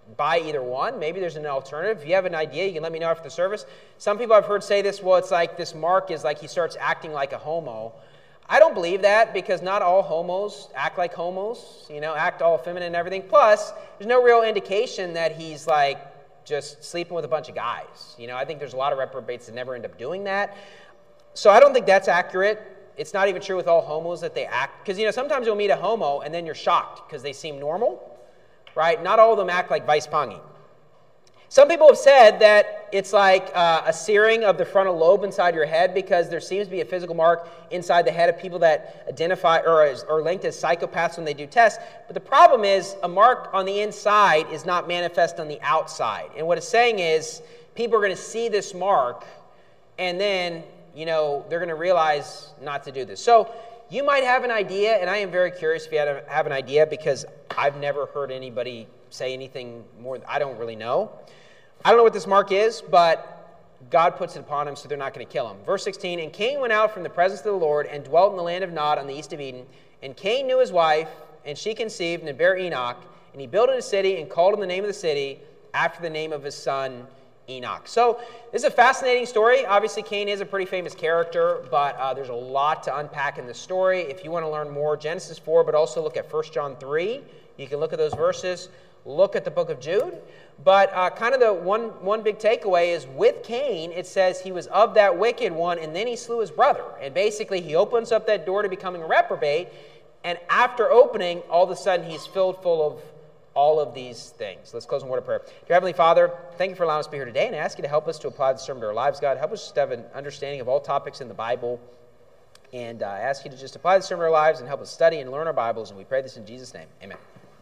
buy either one. Maybe there's an alternative. If you have an idea, you can let me know after the service. Some people I've heard say this, well, it's like this mark is like he starts acting like a homo. I don't believe that because not all homos act like homos, act all feminine and everything. Plus, there's no real indication that he's like just sleeping with a bunch of guys. I think there's a lot of reprobates that never end up doing that. So I don't think that's accurate. It's not even true with all homos that they act. Because, sometimes you'll meet a homo and then you're shocked because they seem normal, right? Not all of them act like Vice Pangi. Some people have said that it's like a searing of the frontal lobe inside your head because there seems to be a physical mark inside the head of people that identify or are linked as psychopaths when they do tests. But the problem is a mark on the inside is not manifest on the outside. And what it's saying is people are going to see this mark and then, they're going to realize not to do this. So you might have an idea, and I am very curious if you have an idea because I've never heard anybody say anything more. I don't really know. I don't know what this mark is, but God puts it upon him, so they're not going to kill him. Verse 16, and Cain went out from the presence of the Lord and dwelt in the land of Nod on the east of Eden. And Cain knew his wife, and she conceived and bare Enoch. And he built a city and called on the name of the city after the name of his son Enoch. So this is a fascinating story. Obviously, Cain is a pretty famous character, but there's a lot to unpack in the story. If you want to learn more, Genesis 4, but also look at 1 John 3. You can look at those verses. Look at the book of Jude. But kind of the one big takeaway is with Cain, it says he was of that wicked one, and then he slew his brother. And basically, he opens up that door to becoming a reprobate, and after opening, all of a sudden, he's filled full of all of these things. Let's close in a word of prayer. Dear Heavenly Father, thank you for allowing us to be here today, and I ask you to help us to apply the sermon to our lives, God. Help us to have an understanding of all topics in the Bible, and I ask you to just apply the sermon to our lives and help us study and learn our Bibles, and we pray this in Jesus' name. Amen.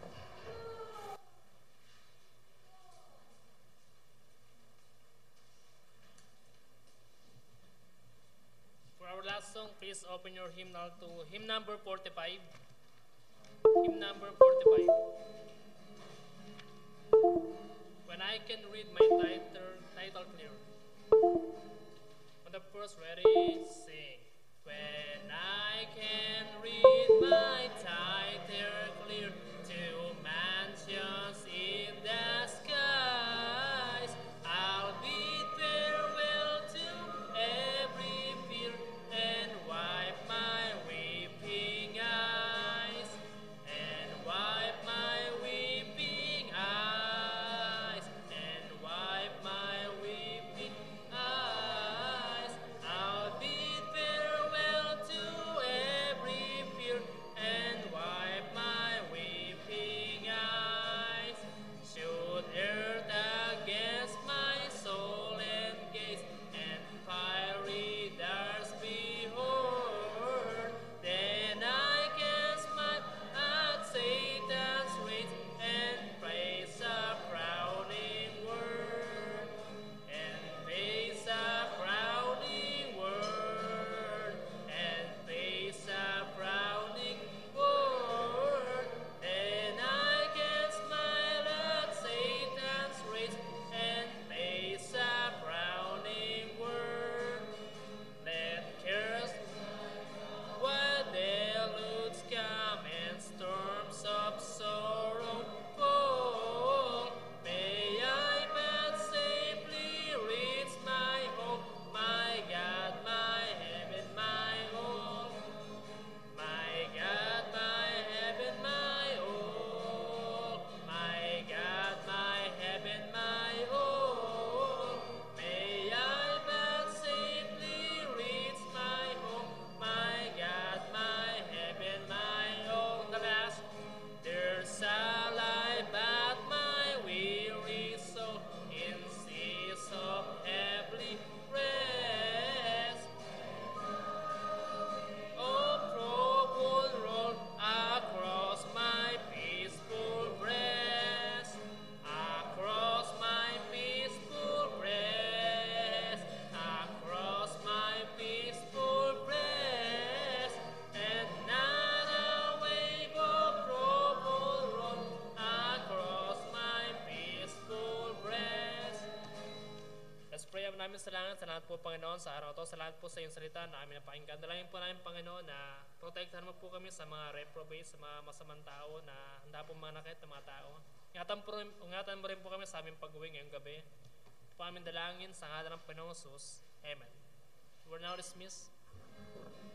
Our last song, please open your hymnal to hymn number 45. Hymn number 45. When I can read my title clear. On the first ready, sing. When I can read my title clear, to mansions in the skies, I'll bid farewell to every fear and wipe my weeping eyes, and wipe my weeping eyes, and wipe my weeping eyes. I'll bid farewell to every fear and wipe my weeping eyes. Should earth against my soul engage, and fiery darts be heard, then I can smile at Satan's rage and praise a crowning word, and face a crowning word, and face a crowning word. Then I can smile at Satan's rage and face a crowning word. Let cares while deludes come and storms of sorrow fall, may I but safely reach my home, my God, my heaven, my all. My God, my heaven, my all. My God, my heaven, my all. May I but safely reach my home, my God, my heaven, my all. The last, there's a life but my weary soul in seas of heavenly rest. Oh, troubled roll across my peaceful breast, across my peaceful breast, across my peaceful breast, and not a wave of trouble roll across my peaceful breast. Let's pray. Ama namin salamat po, Panginoon, sa araw to. Salamat po sa iyong salita na amin napakinggan. Dalangin po namin, Panginoon, na protektahan mo po kami sa mga reprobate, sa mga masamang tao na handa po manakit ng mga tao. Ingatan mo rin po kami sa aming pag-uwi ngayong gabi. Ito po aming dalangin sa ngalan ng Panginoong Jesus. Amen. We're now dismissed.